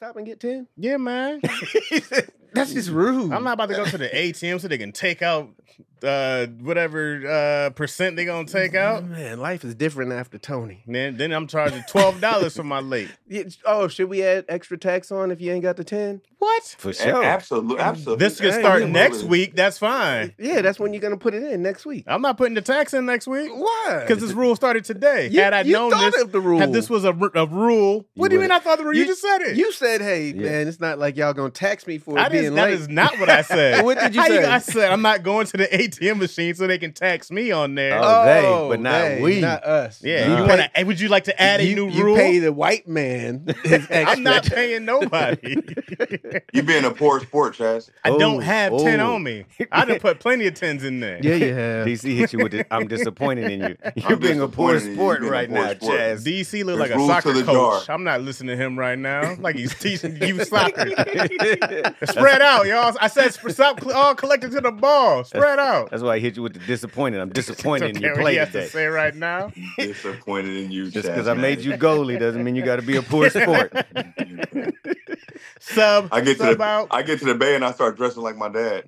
stop and get 10? Yeah, man. That's just rude. I'm not about to go to the ATM so they can take out whatever percent they gonna take out. Man, life is different after Tony. Then I'm charging $12 for my late. Oh, should we add extra tax on if you ain't got the 10? What? For sure. Absolutely. This can start next week. That's fine. Yeah, that's when you're gonna put it in next week. I'm not putting the tax in next week. Why? Because this rule started today. Had I known thought this, of the rule. had this was a rule. What do you mean I thought the rule? You just said it. You said, "Hey, man, it's not like y'all gonna tax me for That being late." is not what I said. What did you say? I said I'm not going to the ATM machine so they can tax me on there. But not we. not us. Yeah. Would you like to add a new you rule? pay the white man his extra. I'm not paying nobody. You being a poor sport, Chaz. I don't have 10 on me. I done put plenty of 10s in there. Yeah, you have. DC hit you with it. I'm disappointed in you. You're being a poor sport right now, Chaz. DC look There's like a rules to soccer the coach. jar. I'm not listening to him right now. Like he's teaching you soccer. Spread out, y'all. I said stop all collecting to the ball. Spread out. That's why I hit you with the disappointed. I'm disappointed in your What play he has today. to say right now. Disappointed in you, Just Chaz. because I made you goalie doesn't mean you got to be a poor sport. Sub I get out. to the bay and I start dressing like my dad.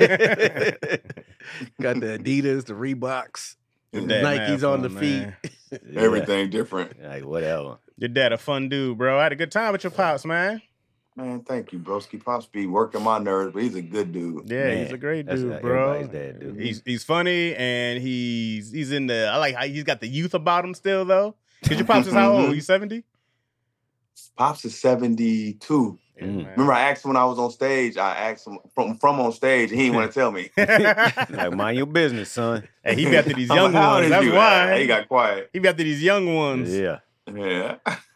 Got the Adidas, the Reeboks, Your dad Nikes mad on the fun, feet. man. Everything different. Like, whatever. Your dad a fun dude, bro. I had a good time with your pops, man. Man, thank you, broski. Pops be working my nerves, but he's a good dude. Yeah, Man, he's a great that's dude, how bro. everybody's dad do. He's funny and he's in the. I like how he's got the youth about him still though. Cause your pops is how old? You 70? Pops is 72. Yeah, Remember, I asked him when I was on stage. I asked him from on stage, and he didn't want to tell me. Like, mind your business, son. Hey, he be after these I'm young like, "How old ones. is That's you?" why He got quiet. he be after these young ones. Yeah. Yeah.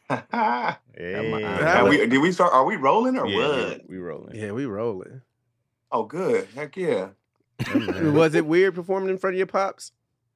Hey. Did we start? Are we rolling or Yeah, what? we rolling. Yeah, we rolling. Oh, good. Heck yeah. Was it weird performing in front of your pops?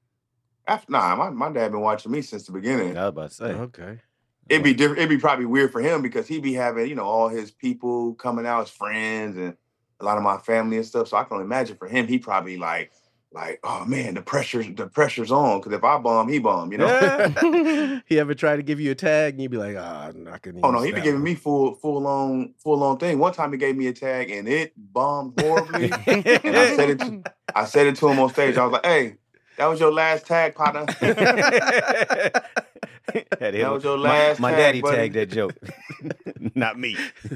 My dad been watching me since the beginning. I was about to say. Okay. It'd be different. It'd be probably weird for him because he'd be having, all his people coming out, his friends, and a lot of my family and stuff. So I can only imagine for him, he probably like, oh man, the pressure's on. Because if I bomb, he bomb. He ever tried to give you a tag and you'd be like, I couldn't. Oh no, he be giving me full on thing. One time he gave me a tag and it bombed horribly. And I said it to him on stage. I was like, hey, that was your last tag, partner. That was your last my tag, daddy buddy. tagged that joke. Not me.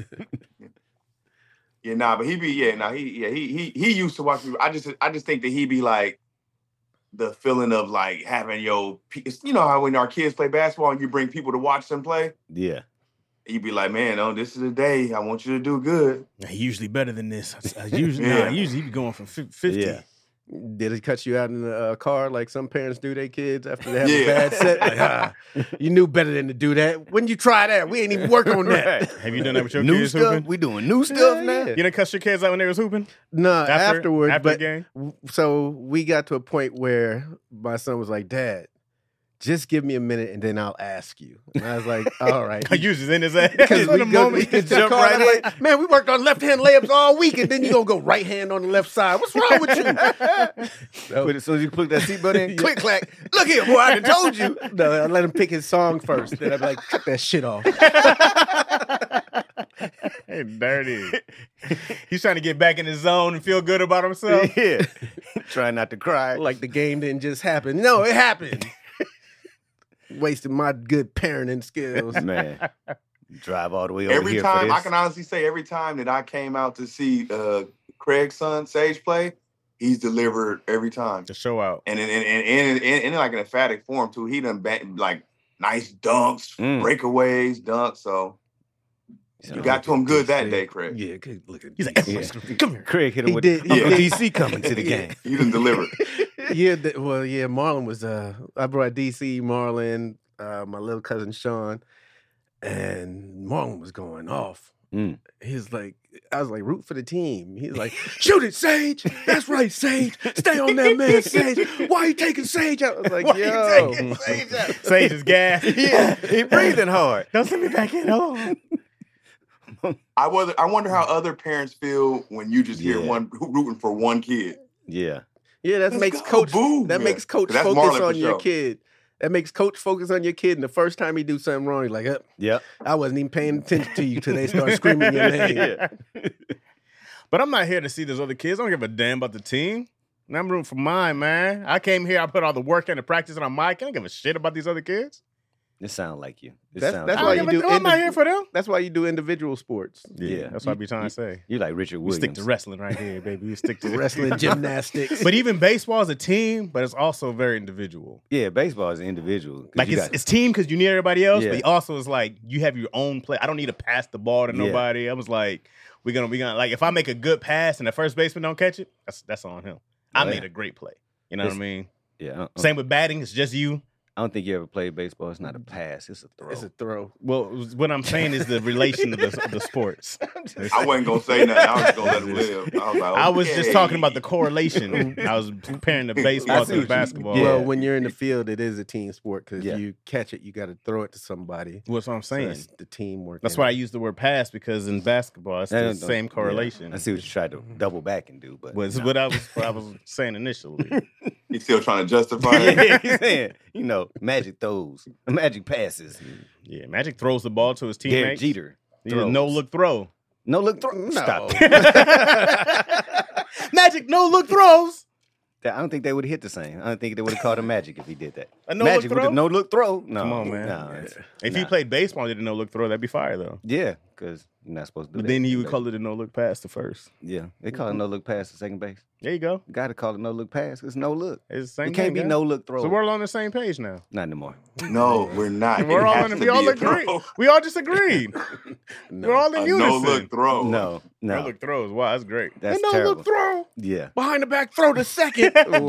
Yeah, but he used to watch me. I just think that he be like the feeling of like having how when our kids play basketball and you bring people to watch them play, Yeah. you be like, man, this is the day. I want you to do good. He usually better than this. Usually he be going for 50. Yeah. Did it cut you out in the car like some parents do their kids after they have a bad set? Like, you knew better than to do that. When you try that? We ain't even work on that. Have you done that with your New kids stuff? hooping? We doing new stuff now? Yeah. You done cuss your kids out when they was hooping? No, After afterwards. the But game? so we got to a point where my son was like, Dad, just give me a minute and then I'll ask you. And I was like, all right. You just in his ass. Because In we the go moment, we you jump right in. Man, we worked on left-hand layups all week, and then you gonna go right hand on the left side. What's wrong with you? But as soon as you put that seatbelt in, click, clack. Look here, boy, I done told you. No, I let him pick his song first. Then I'd be like, cut that shit off. Hey, dirty. He's trying to get back in his zone and feel good about himself. Yeah. Try not to cry. Like the game didn't just happen. No, it happened. Wasting my good parenting skills. Man. Drive all the way over Every here time, for I this. can honestly say, every time that I came out to see Craig's son, Sage, play, he's delivered every time. To show out. And in like an emphatic form, too. He done like nice dunks, breakaways, dunks. So you got to him good that day, Craig. Yeah, good looking. He's like, come here. Craig hit him He with did, Uncle yeah. DC coming to the game. He done delivered. Yeah, Marlon was, I brought DC, Marlon, my little cousin Sean, and Marlon was going off. He's like, I was like, root for the team. He's like, shoot it, Sage. That's right, Sage. Stay on that man, Sage. Why are you taking Sage out? I was like, yo. Sage out? Sage is gas. Yeah, he breathing hard. Don't send me back in. Hold on. I wonder how other parents feel when you just hear one rooting for one kid. Yeah. Yeah, that Let's makes go, coach. boom. That Yeah. makes coach That's focus Marlon for on your sure. kid. That makes coach focus on your kid, and the first time he do something wrong, he's like, Yep. I wasn't even paying attention to you till they start screaming your name. Yeah. But I'm not here to see those other kids. I don't give a damn about the team. And I'm rooting for mine, man. I came here, I put all the work in the practice, and I'm Mike. I don't give a shit about these other kids. It sounds like you. That's I why don't you give a do I'm not here for them. That's why you do individual sports. Yeah. That's what I be trying to say. You like Richard We Williams. stick to wrestling right here, baby. We stick to Wrestling, gymnastics. But even baseball is a team, but it's also very individual. Yeah, baseball is individual. 'Cause Like you it's team because you need everybody else, Yeah. but also it's like you have your own play. I don't need to pass the ball to Yeah. nobody. I was like, we're gonna like if I make a good pass and the first baseman don't catch it, that's on him. I Oh, yeah. made a great play. You know what I mean? Yeah. Same with batting. It's just you. I don't think you ever played baseball. It's not a pass. It's a throw. It's a throw. Well, what I'm saying is the relation of the sports. I wasn't gonna say nothing. I was just gonna let him live. I was like, I was just okay. talking about the correlation. I was comparing the baseball I to see the what you- basketball. Yeah. Well, when you're in the field, it is a team sport because Yeah. you catch it, you got to throw it to somebody. What's what I'm So saying. that's the teamwork. That's in why I it. use the word pass because in basketball it's the same correlation. Yeah. I see what you tried to double back and do, but Was no. what I was saying initially. He's still trying to justify it. yeah, he's saying, magic throws, magic passes. Yeah, Magic throws the ball to his Derek teammates. Jeter. Yeah, throws. no look throw. No look throw. No. Stop. Magic no look throws. I don't think they would have hit the same. I don't think they would have called him Magic if he did that. A no-look Magic with throw? a no look throw. No, Come on, man. No, it's- If nah. he played baseball and did a no look throw, that'd be fire though. Yeah, because you're not supposed to do But that. then he would call it a no look pass to first. Yeah, they call it no look pass to second base. There you go. Got to call it no look pass. It's no look. It's the same It can't thing, be guys. no look throw. So we're all on the same page now. Not anymore. No, we're not. We're It all has in, to we all be a agree. throw. We all just agreed. No. We're all in A unison. no look throw. No, No no. look throws. Wow, that's great. That's A no terrible. look throw Yeah. behind the back throw to second.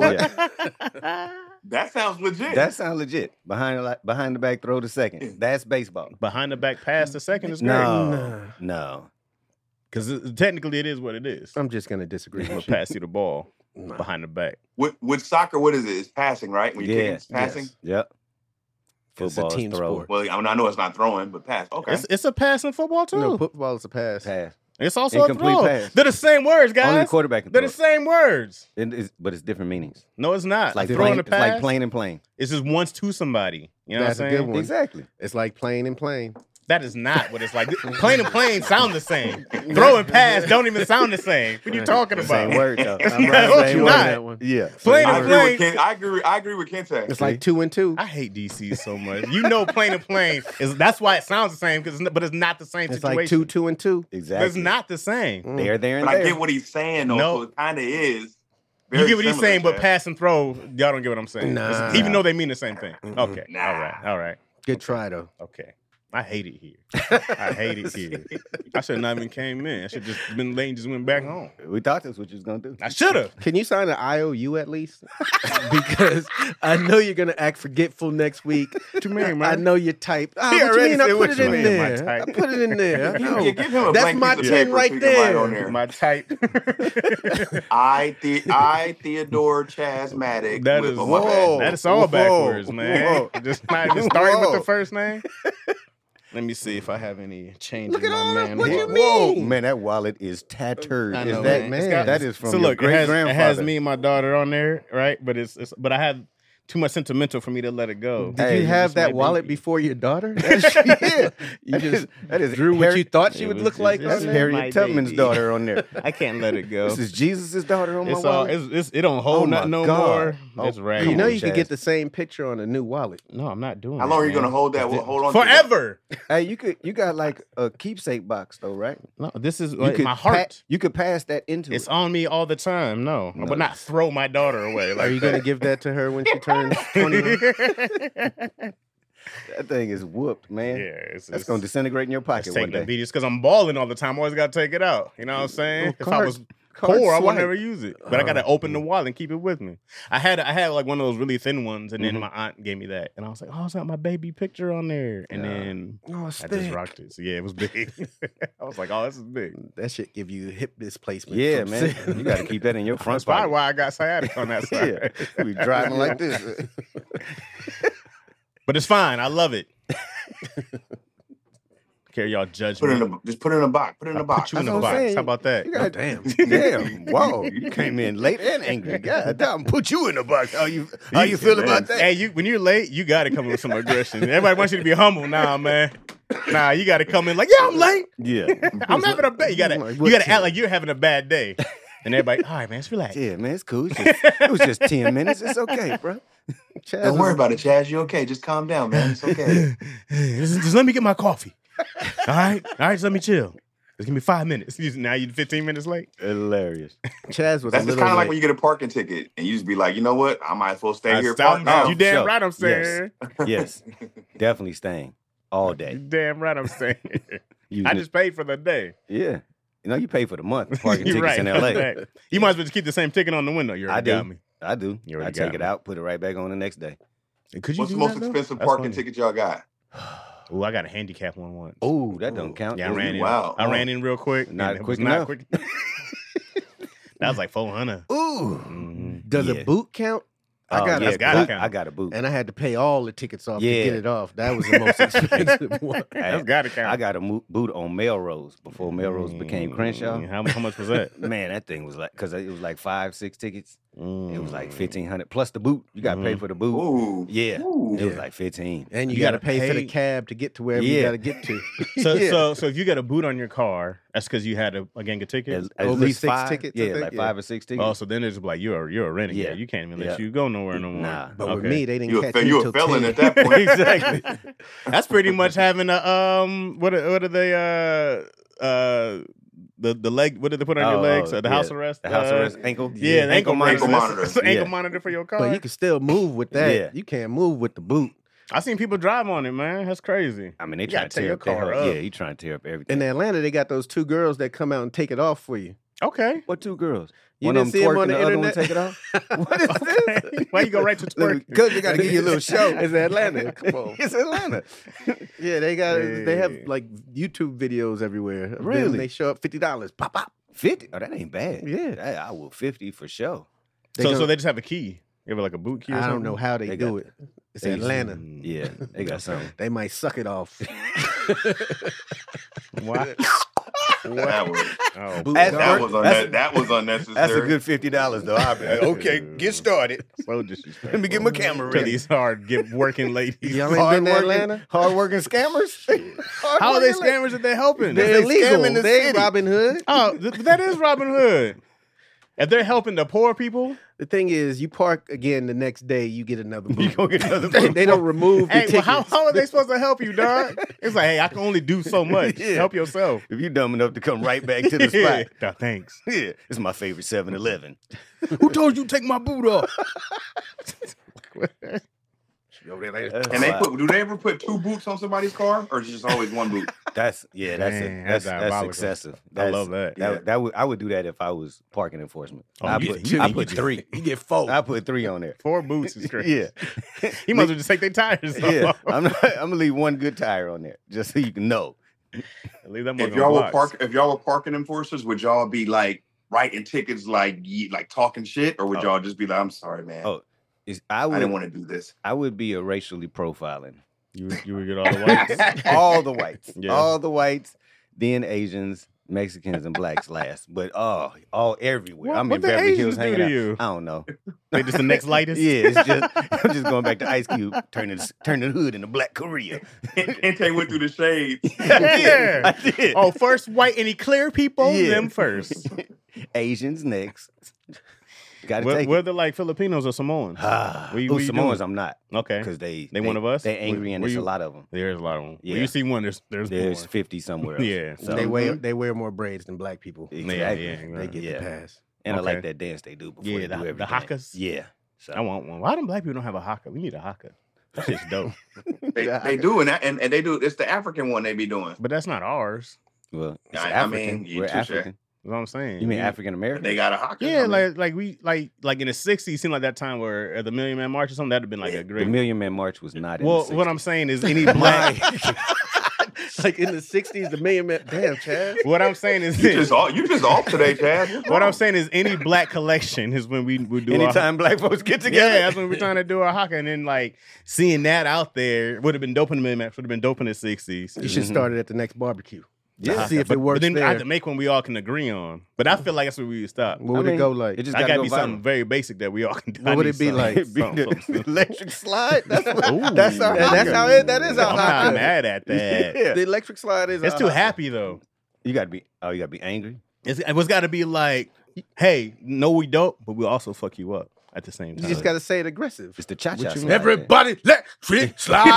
Yeah. That sounds legit. That sounds legit. Behind the back throw to second. That's baseball. Behind the back pass to second is great. No. Because technically it is what it is. I'm just gonna disagree I'm going with to you. pass you the ball No. behind the back. with soccer, what is it? It's passing, right? When you're kicking, it's passing. Yes. Yep. It's a Football team is throw. sport. Well, I know it's not throwing, but pass. Okay. It's a pass in football too. No, football is a pass. Pass. It's also Incomplete a throw. pass. They're the same words, guys. Only the quarterback can They're throw the same words. but it's different meanings. No, it's not. It's like Throwing plain, a it's pass. like plain and plain. It's just once to somebody. You know That's what a I'm saying? good one. Exactly. It's like playing and playing. That is not what it's like. Plain and plain sound the same. Throw and pass don't even sound the same. What are you talking about? Same word though. It's I'm not right what with you you on not. that one. Yeah. Plain I and agree with plain. Ken. I agree with Kente. It's like 2 and 2. I hate DC so much. You know, plain and plain is that's why it sounds the same. But it's not the same It's situation. like 2, 2 and 2. Exactly. It's not the same. There, there, and But there. I get what he's saying, though. No. So it kind of is. You very get what he's similar, saying, but Chad. pass and throw, y'all don't get what I'm saying. Nah. Even though they mean the same thing. Okay. Nah. All right. Good try though. Okay. I hate it here. I hate it here. I should not even came in. I should just been late and just went back home. We thought that's what you was gonna do. I should have. Can you sign an IOU at least? Because I know you're gonna act forgetful next week. What you mean, man? I know you typed. He what you already mean? I said put what it you in mean, my there. I type. put it in there. I know. Yeah, give him a That's blank my piece of 10 paper right so you can write there. on there. My type. I Theodore Chasmatic. That with- is oh, my bad. Whoa. that is all Whoa. backwards, man. Whoa. Just not even starting with Whoa. the first name. Let me see if I have any change Look in at my all that. man. What here. you Whoa, mean? man, that wallet is tattered. I Is know, that man. It's got- that is from so your look, great it grandfather? has me and my daughter on there, right? But but I have too much sentimental for me to let it go. Did Hey, you you have just my that wallet baby. before your daughter? Yeah. You just that is drew what you thought she It would was look just- like. this That's on is there? Harriet my Tubman's baby. daughter on there. I can't let it go. This is Jesus' daughter on my It's all wallet. it don't hold Oh my nothing no God. more. It's Oh, raggedy. come You know on, you could Chaz. get the same picture on a new wallet. No, I'm not doing How that, long are you man. gonna hold that? Hold on to that? Forever. Hey, you got like a keepsake box though, right? No, this is You like could my heart. you could pass that into It's it. on me all the time. No, I No. would not throw my daughter away. Like Are you going to give that to her when she turns 21? That thing is whooped, man. it's That's gonna disintegrate in your It's pocket one taking the day. beat. It's because I'm balling all the time. I always got to take it out. You know what I'm saying? Well, If I card- was card poor, I would swipe. never use it. But I got to open the wallet and keep it with me. I had like one of those really thin ones, and then my aunt gave me that, and I was like, "Oh, it's got my baby picture on there." And then Oh, it's I thick. just rocked it. So yeah, it was big. I was like, "Oh, this is big." That shit give you hip displacement. Yeah, from man. sitting. You got to keep that in your front That's probably pocket. why I got sciatic on that side. Yeah, we driving like this. But it's fine. I love it. Care y'all judgment. Just put it in a box. Put it in a box. Put you in a box. How about that? Damn. Damn. Whoa. You came in late and angry. God damn. Put you in the box. How you feel about that? Hey, when you're late, you got to come in with some aggression. Everybody wants you to be humble. Nah, man. Nah, you got to come in like, yeah, I'm late. Yeah. I'm having a bad. You got to act like you're having a bad day. And everybody, all right, man, just relax. Yeah, man, it's cool. It was just 10 minutes. It's okay, bro. Don't worry about it, Chaz. You're okay. Just calm down, man. It's okay. Just let me get my coffee. All right, just let me chill. Just give me 5 minutes. Now you're 15 minutes late. Hilarious. Chaz was That's a little kind of like late. when you get a parking ticket and you just be like, you know what? I might as well stay here. You damn Sure. right I'm saying. Yes. Definitely staying all You day. damn right I'm saying. Using I it- just paid for the day. Yeah. You know, you pay for the month parking You're tickets right. in LA. Right. You might as well just keep the same ticket on the window. You already I do. got me. I do. You I already take got it me. out, put it right back on the next day. Could you What's do the most that, though? expensive That's parking funny. ticket y'all got? Oh, I got a handicap one once. Oh, that don't count. Yeah, I ran in. Wow. I ran in real quick. Not and it quick was not enough. quick. That was like 400. Ooh. Mhm. Does Yeah. a boot count? I Oh, got yeah, a gotta boot, count. I got a boot. and I had to pay all the tickets off Yeah. to get it off. That was the most expensive one. That's gotta count. I got a boot on Melrose before Melrose became Crenshaw. How much was that? Man, that thing was like, because it was like 5-6 tickets. It was like Mm. 1,500 plus the boot. You got to pay for the boot. Ooh. Yeah, Ooh. it was like 15. And you You got to gotta pay for the pay- cab to get to wherever you Yeah. got to get to. So, Yeah. so if you got a boot on your car, that's because you had a gang of tickets. At Over least 6 5 tickets, I Yeah, think, like yeah. 5 or 6 tickets. Oh, so then it's like you're a renegade. Yeah. You can't even let Yeah. you go nowhere no more. Nah. But with Okay. me, they didn't You catch a, me you till a felon 10. at that point. Exactly. That's pretty much having a what are they the leg, what did they put on your legs? The house arrest? The house arrest ankle. Yeah, the ankle Ankle monitor. monitor. It's an ankle Yeah. monitor for your car. But you can still move with that. Yeah. You can't move with the boot. I seen people drive on it, man. That's crazy. I mean, they You trying gotta to tear tear your up their car whole- up. Yeah, you trying to tear up everything. In Atlanta, they got those 2 girls that come out and take it off for you. Okay. What 2 girls? You One didn't of see them them twerk on and the the other one internet? take it off? What is this? Why you go right to twerk? Because they got to give you a little show. It's Atlanta. Come on. It's Atlanta. Yeah, they got. They have Hey. like YouTube videos everywhere. of them. Really? They show up $50. Pop pop. 50? Oh, that ain't bad. Yeah. I will 50 for sure. So they just have a key. You have like a boot key or I something? don't know how they They do got- it. It's they- Atlanta. Yeah, they got something. They might suck it off. Why? That was, Oh, Boot That's- guard. that was unnecessary. That's a good $50 though. Okay, get started. so disrespectful. Let me get my camera To ready. these get working ladies. Y'all ain't been to Atlanta? Hard-working scammers. How are they scammers if they're helping? They're They illegal. scam in the They ain't city. Robin Hood. Oh, that is Robin Hood. If they're helping the poor people, The thing is, you park again the next day, you get another You boot. gonna get another They don't remove the hey, well, tickets. how are they supposed to help you, dog? It's like, hey, I can only do so much. Yeah. Help yourself. If you dumb enough to come right back to the spot. No, thanks. Yeah, it's my favorite 7-Eleven. Who told you to take my boot off? And do they ever put 2 boots on somebody's car, or is it just always 1 boot? That's Man, that's that's diabolical. excessive. I love that. I would do that if I was parking enforcement. Oh, I you put, get 2. I You put get 3. You get 4. I put 3 on there. 4 boots is crazy. Yeah, He might as well just take their tires yeah. off. I'm gonna leave 1 good tire on there just so you can know. Leave that If motherfucker y'all were parking enforcers, would y'all be like writing tickets, like talking shit, or would y'all just be like, "I'm sorry, man, Oh, I I didn't would want to do this." I would be a racially profiling You would get all the whites. all the whites, Yeah. all the whites, then Asians, Mexicans, and blacks last, but all everywhere. I'm What in the Beverly Asians Hills do hanging to out. you? I don't know. They just the next lightest. Yeah, it's just I'm just going back to Ice Cube, turning the hood into Black Korea. And they went through the shades. Yeah. I did. Oh, first white any clear people, Yeah. them first. Asians next. Got to take Whether they're like Filipinos or Samoans. it. Where you Samoans, doing? I'm not Okay. because they one of us? They angry and Were there's you- a lot of them. There's a lot of them. Yeah. When you see one, there's There's more. 50 somewhere else. Yeah. So, They wear more braids than black people. exactly. Yeah, They get Yeah. the pass. And I like Okay. that dance they do before Yeah, they do the everything. hakas? Yeah. So I want one. Why do black people don't have a haka? We need a haka. That shit's dope. They do, and they do. It's the African one they be doing. But that's not ours. well, it's I African. mean, We're touche. African. That's what I'm saying. You mean We- African American? They got a hockey. Yeah, like we like in the '60s, it seemed like that time where the Million Man March or something that'd have been like a The great. Million Man March was not in Well, the what 60s. I'm saying is any black. Like in the 60s, the Million Man. Damn, Chaz. What I'm saying is You just off today, Chaz. What's what wrong? I'm saying is any black collection is when we do Anytime black folks get together. Yeah, that's when we're trying to do our haka. And then like seeing that out there would have been dope in the mid-match, would have been dope in the 60s. You should start it at the next barbecue. Yeah. See if it But works then I there. have to make one we all can agree on. But I feel like that's where we would stop. What would it go like? It just I gotta gotta go be viral. something very basic that we all can do. What I would need it be something- like? Be something- the electric slide. That's what. Ooh. That's our. Yeah, that's haka. how it. That is our I'm not haka. mad at that. Yeah. The electric slide is. It's our too haka. happy though. You gotta be. Oh, you gotta be angry. It was got to be like, hey, no, we don't, but we'll also fuck you up at the same time. You just got to say it aggressive. It's the cha cha. What you mean? Everybody, electric slide.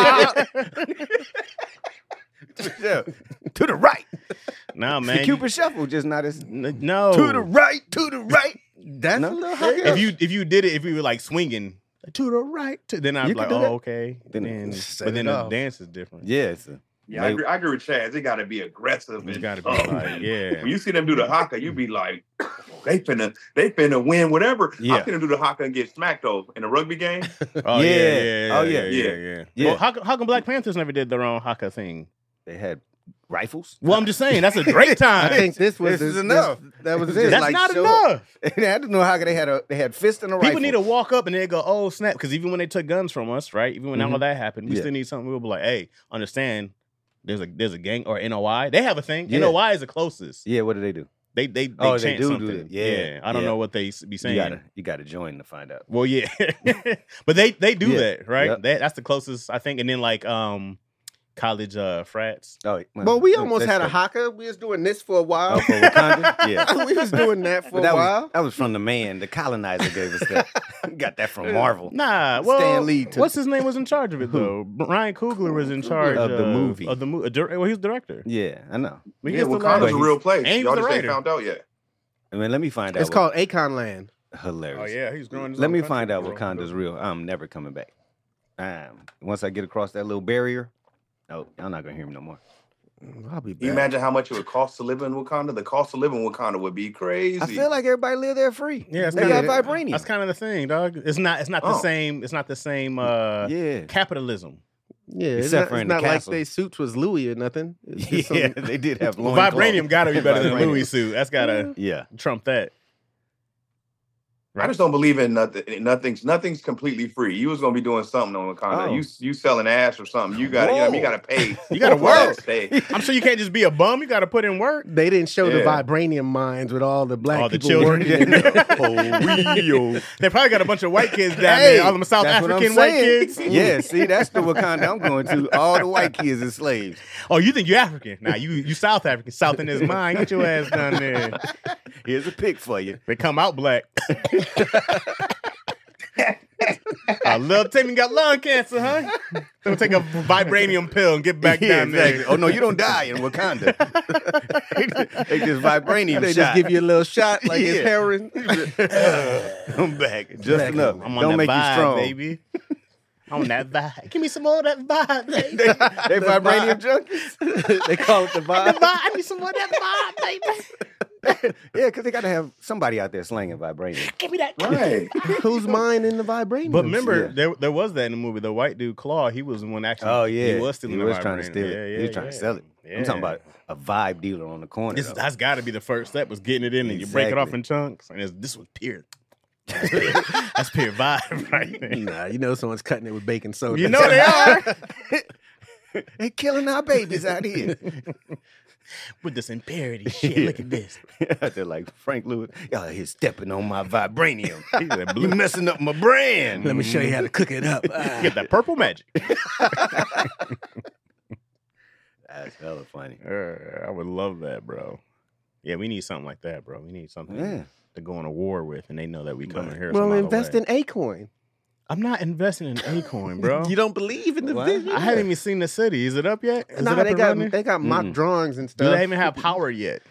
Yeah. To the right. Nah, The man. Cupid shuffle, just not as No. to the right, to the right. That's No. a little haka. If you did it, if we were like swinging to the right, then I'd You be like, could do that. oh, okay. Then Then, set but then it the off. dance is different. Yeah, it's Yeah, I agree with Chaz. It got to be aggressive. It's and, got to be oh, like, yeah. When you see them do the haka, you be like, they finna win whatever. Yeah. I'm finna do the haka and get smacked though in a rugby game. Oh, Yeah. yeah. Oh, yeah. Yeah. Yeah. Well, how come Black Panthers never did their own haka thing? they had rifles. Well, I'm just saying, that's a great I time. think this was This is enough. That was This it. is That's like not show up. enough. They had to know how they had fist and a rifle. People need to walk up and they go, oh, snap. Because even when they took guns from us, right? Even when all of that happened, we Yeah. still need something. We'll be like, hey, understand, there's a gang or NOI. They have a thing. Yeah. NOI is the closest. Yeah, what do they do? They Oh, they chant do something. that. Yeah. I don't Yeah. know what they be saying. You gotta join to find out. Well, yeah, but they do Yeah. that, right? Yep. That's the closest I think. And then like college frats. Oh, Well, we almost that's had a right. haka. We was doing this for a while. Oh, for Wakanda? Yeah. We was doing that for But a while. that was from the man, the colonizer gave us that. Got that from Marvel. Nah, well, Stan Lee took- what's his name was in charge of it though? Ryan Coogler was in charge Of the movie. Of the movie. Well, he was director. Yeah, I know. We Yeah, used to Wakanda's like- a real place. And he Y'all was just the ain't writer. found out yet. I mean, let me find out. It's called Akon Land. Hilarious. Oh yeah, he's growing. His Let own me country, find out bro. Wakanda's real. I'm never coming back. Once I get across that little barrier, oh, y'all not gonna hear me no more. I'll be Can you back. imagine how much it would cost to live in Wakanda? The cost of living in Wakanda would be crazy. I feel like everybody live there free. Yeah, it's they got kinda- vibranium. That's kind of the thing, dog. It's not the Oh. same. It's not the same. Yeah. Capitalism. Yeah, it's Except not, for it's in the not like castle. they suits was Louis or nothing. It's just Yeah, some- they did have Well, loin vibranium cloth. got to be better than a Vibranium. Louis suit. That's gotta Yeah. trump that. I just don't believe in nothing. Nothing's completely free. You was gonna be doing something on Wakanda. Oh. You selling ass or something. You got Whoa. you gotta pay. You gotta for that work. stay. I'm sure you can't just be a bum. You got to put in work. They didn't show the Yeah. vibranium mines with all the black All the people children. working. in there. Oh, They probably got a bunch of white kids down Hey, there. All them South that's what I'm African white saying. kids. Yeah, see, that's the Wakanda I'm going to. All the white kids as slaves. Oh, you think you're African? Nah, you South African. South in his mind. Get your ass down there. Here's a pic for you. They come out black. Little Timmy got lung cancer, huh? Gonna take a vibranium pill and get back Yeah, down exactly. there. Oh no, you don't die in Wakanda. they just vibranium They shot. just give you a little shot like it's Yeah. heroin. I'm back just Back. enough. I'm on Don't that make vibe, you strong. baby. On that vibe. Give me some more of that vibe, baby. They vibranium junkies. They call it the The vibe. vibe. I need some more of that vibe, baby. Yeah, because they got to have somebody out there slanging vibranium. Give me that. Right. Who's mine in the vibranium? But remember, Yeah. there was that in the movie. The white dude Claw, he was the one actually. Oh yeah, he was stealing. He the was trying to vibranium. steal it. Yeah, He was trying to sell it. Yeah. I'm talking about a vibe dealer on the corner. though. That's got to be the first step. Was getting it in and you break it off Exactly. in chunks. And this was pure. That's pure vibe right there. Nah, you know someone's cutting it with baking soda. You know they are They killing our babies out here. with this impurity shit. Look at this. They're like Frank Lewis. Y'all here stepping on my vibranium. He said, You "Blue, messing up my brand. Let me show you how to cook it up. get that purple magic. That's hella funny. I would love that, bro. Yeah, we need something like that, bro. We need something Yeah. to go on a war with, and they know that we coming here. Well, some other invest way. in Acoin. I'm not investing in Acoin, bro. You don't believe in the What? vision? I haven't even seen the city. Is it up yet? Is Nah, it up they and got running? they got mock Mm-mm. drawings and Do stuff. they even have power yet?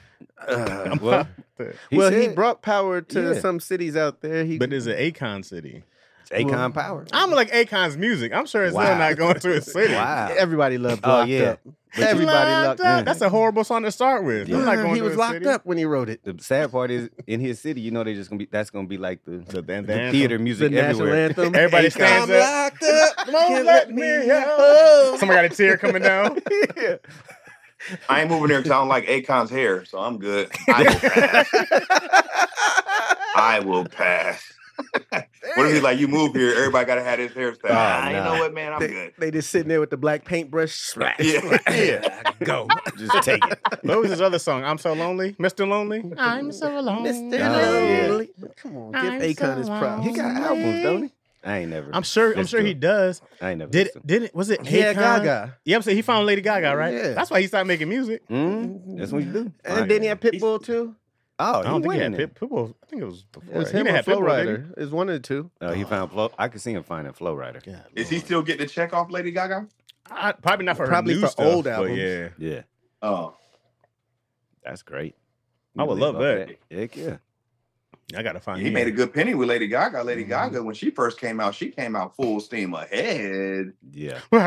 Well, he said- brought power to Yeah. some cities out there. He But it's an Akon city. Akon power. I'm like Akon's music. I'm sure it's still not going to his city. Wow. Everybody loved Oh, Locked yeah. Up. Everybody Locked locked up. That's a horrible song to start with. I'm not going He to was his locked city. up when he wrote it. The sad part is, in his city, you know, they just gonna be. That's gonna be like the anthem. theater The music national everywhere. anthem. Everybody Akon. stands I'm up. locked up. Come on, Can't let me out. Somebody got a tear coming down. Yeah. I ain't moving there because I don't like Akon's hair, so I'm good. I will pass. I will pass. What if he's like, you move here, everybody got to have his hairstyle? You nah. know what, man? I'm good. They just sitting there with the black paintbrush. Splash, Yeah. splash. Yeah. Go. Just take it. What was his other song? I'm So Lonely? Mr. Lonely? I'm so lonely. Mr. yeah. Lonely. Come on, give I'm Akon so his props. He got albums, don't he? I ain't never. I'm sure listened he to does. him. I ain't never. Was it He had Akon? Gaga. Yeah, I'm saying he found Lady Gaga, right? Yeah. That's why he started making music. That's what you do. And then he had Pitbull too. Oh, I don't think he had went in Pitbull. I think it was before. It was He him didn't or have Flow Pitbull, did he? Rider. It was one of the two. there. He found Flow. I could see him finding Flow Rider. Yeah, Is he still getting the check off Lady Gaga? probably not for her Probably new for stuff, old but albums. yeah. Yeah, Oh. that's great. I would love that. Heck yeah. I gotta find. He made a good penny with Lady Gaga. Lady Gaga, when she first came out, she came out full steam ahead. Yeah. What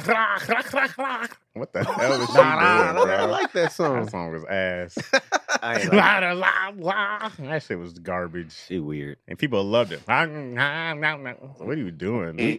the hell was she doing, I bro? like that song. That song was ass. I ain't like That shit was garbage, she weird. and people loved it. What are you doing?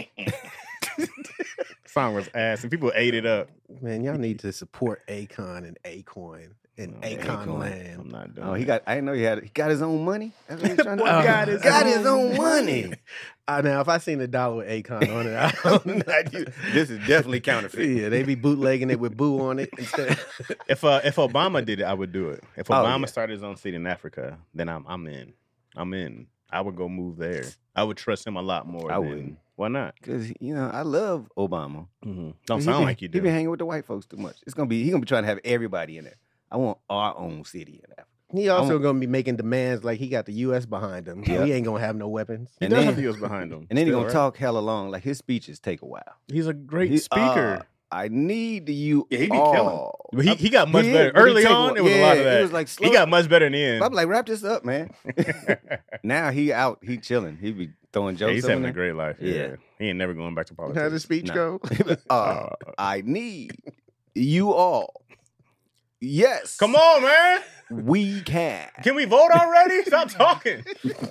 Song was ass, and people ate it up. Man, y'all need to support Akon and Acorn and Akon I'm Land. not doing. Oh, he it. got. I didn't know he got his own money. That's what he's trying to Boy, do. got his own money. Now, if I seen $1 with Akon on it, I don't know. This is definitely counterfeit. Yeah, they be bootlegging it with Boo on it instead. If Obama did it, I would do it. If Obama yeah. started his own city in Africa, then I'm in. I'm in. I would go move there. I would trust him a lot more. I than- wouldn't. Why not? Because I love Obama. Don't He sound been- like you He do. been hanging with the white folks too much. He gonna be trying to have everybody in there. I want our own city in Africa. He also gonna be making demands like he got the U.S. behind him. So Yeah. he ain't gonna have no weapons. He And does then- have the US behind him. And then he still, gonna right? talk hella long. Like his speeches take a while. He's a great He- speaker. I need you. Yeah, he be all. But he got much He better. is, but he Early take on, one- it was a lot of yeah, that. it was like he slow- got much better in the end. I'm like, wrap this up, man. Now he out. He chilling. He be throwing Yeah, jokes. he's up having in a great life. Yeah. Yeah. He ain't never going back to politics. How does speech No. go? I need you all. Yes. Come on, man. We can. Can we vote already? Stop talking.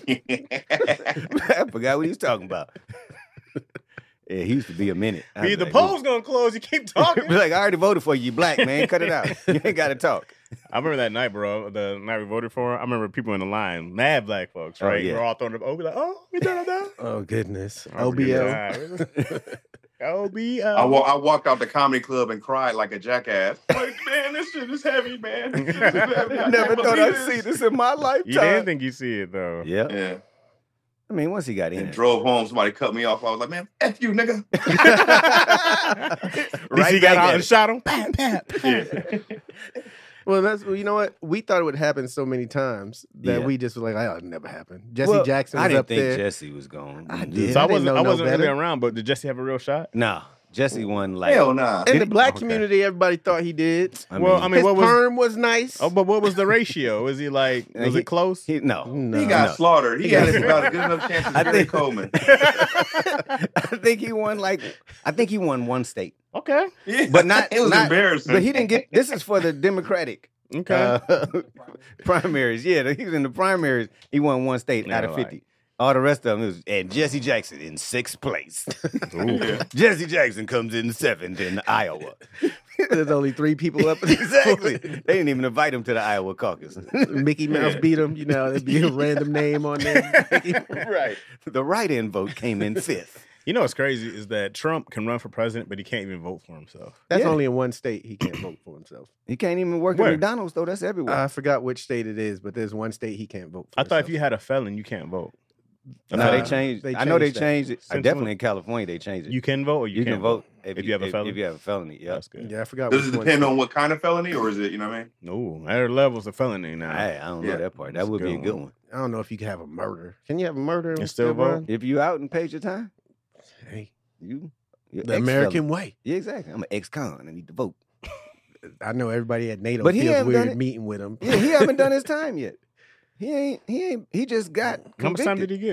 I forgot what he was talking about. Yeah, he used to be a minute. I was The like, poll's gonna close. You keep Be talking. like, I already voted for you, you black man. Cut it out. You ain't got to talk. I remember that night, bro. The night we voted for. I remember people in the line, mad black folks, Oh, right? yeah. We're all throwing up. Oh, we like, oh, we done that. Oh goodness. Oh, OBL. OBL. I walked out the comedy club and cried like a jackass. Like, man, this shit is heavy, man. This shit is heavy. I Never can't thought believe I'd see this in my lifetime. You didn't think you see it though. Yeah. Yeah. I mean, once he got in. And drove home, somebody cut me off. I was like, man, F you, nigga. DC got back out at and it. shot him. Bam, bam, bam. Well, you know what? We thought it would happen so many times that Yeah. we just were like, oh, it'll never happen. Jesse Well, Jackson was I didn't up think there. Jesse was going. I did. So I didn't wasn't know no really better. around, but did Jesse have a real shot? Nah, Jesse won like. Hell nah. In the black Okay. community, everybody thought he did. Well, I mean, His what was? perm was nice. Oh, but what was the ratio? Was he like? Was He- it close? No. No. He got No. slaughtered. He He got had about a good enough chance as I Gary think- Coleman. I think he won one state. Okay. Yeah. But not. It was not- embarrassing. But he didn't get. This is for the Democratic Okay. primaries. Yeah, he was in the primaries. He won one state Yeah, out of like- 50. All the rest of them was, and Jesse Jackson in 6th place. Yeah. Jesse Jackson comes in 7th in Iowa. There's only 3 people up. Exactly. They didn't even invite him to the Iowa caucus. Mickey Mouse beat him. You know, it'd be a random name on there. Right. The write-in vote came in 5th. You know what's crazy is that Trump can run for president, but he can't even vote for himself. That's Yeah. only in one state he can't vote for himself. He can't even work Where? at McDonald's, though. That's everywhere. I forgot which state it is, but there's one state he can't vote for. I thought if himself. you had a felon, you can't vote. no, they Nah, changed. they I know they changed that. changed it. Since Definitely when? in California, they changed it. You can vote or you, You can't can vote if you have a felony. If you have a felony, yeah. That's good. Yeah, I forgot. Does it which one depend state. on what kind of felony, or is it, you know what I mean? No, there are levels of felony now. Hey, I don't know Yeah. that part. That That's would a be a good good one. one. I don't know if you can have a murder. Can you have a murder And still vote? run? If you out and paid your time, Hey, you're the ex-felon. American way. Yeah, exactly. I'm an ex-con. I need to vote. I know everybody at NATO But he feels haven't done weird it. meeting with him. Yeah, he haven't done his time yet. He just got How much time convicted. did he get?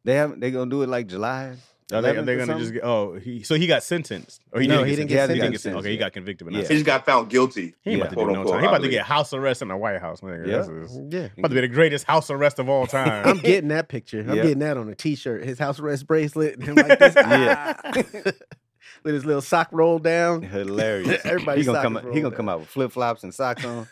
They gonna do it like July. They're 11th going or to just something? get, so he got sentenced. Or he No, didn't he get didn't get sentenced. sentenced. Okay, he got convicted, but not Yeah. He sentenced. just got found guilty. He ain't about to do quote no unquote, time. He I about to believe. get house arrest in the White House. Man. Yeah. Yeah. About to be the greatest house arrest of all time. I'm getting that picture. I'm Yeah. getting that on a T-shirt. His house arrest bracelet, and him like this. Yeah. With his little sock rolled down. Hilarious. Everybody's he gonna sock is come. He rolled gonna come out with flip flops and socks on.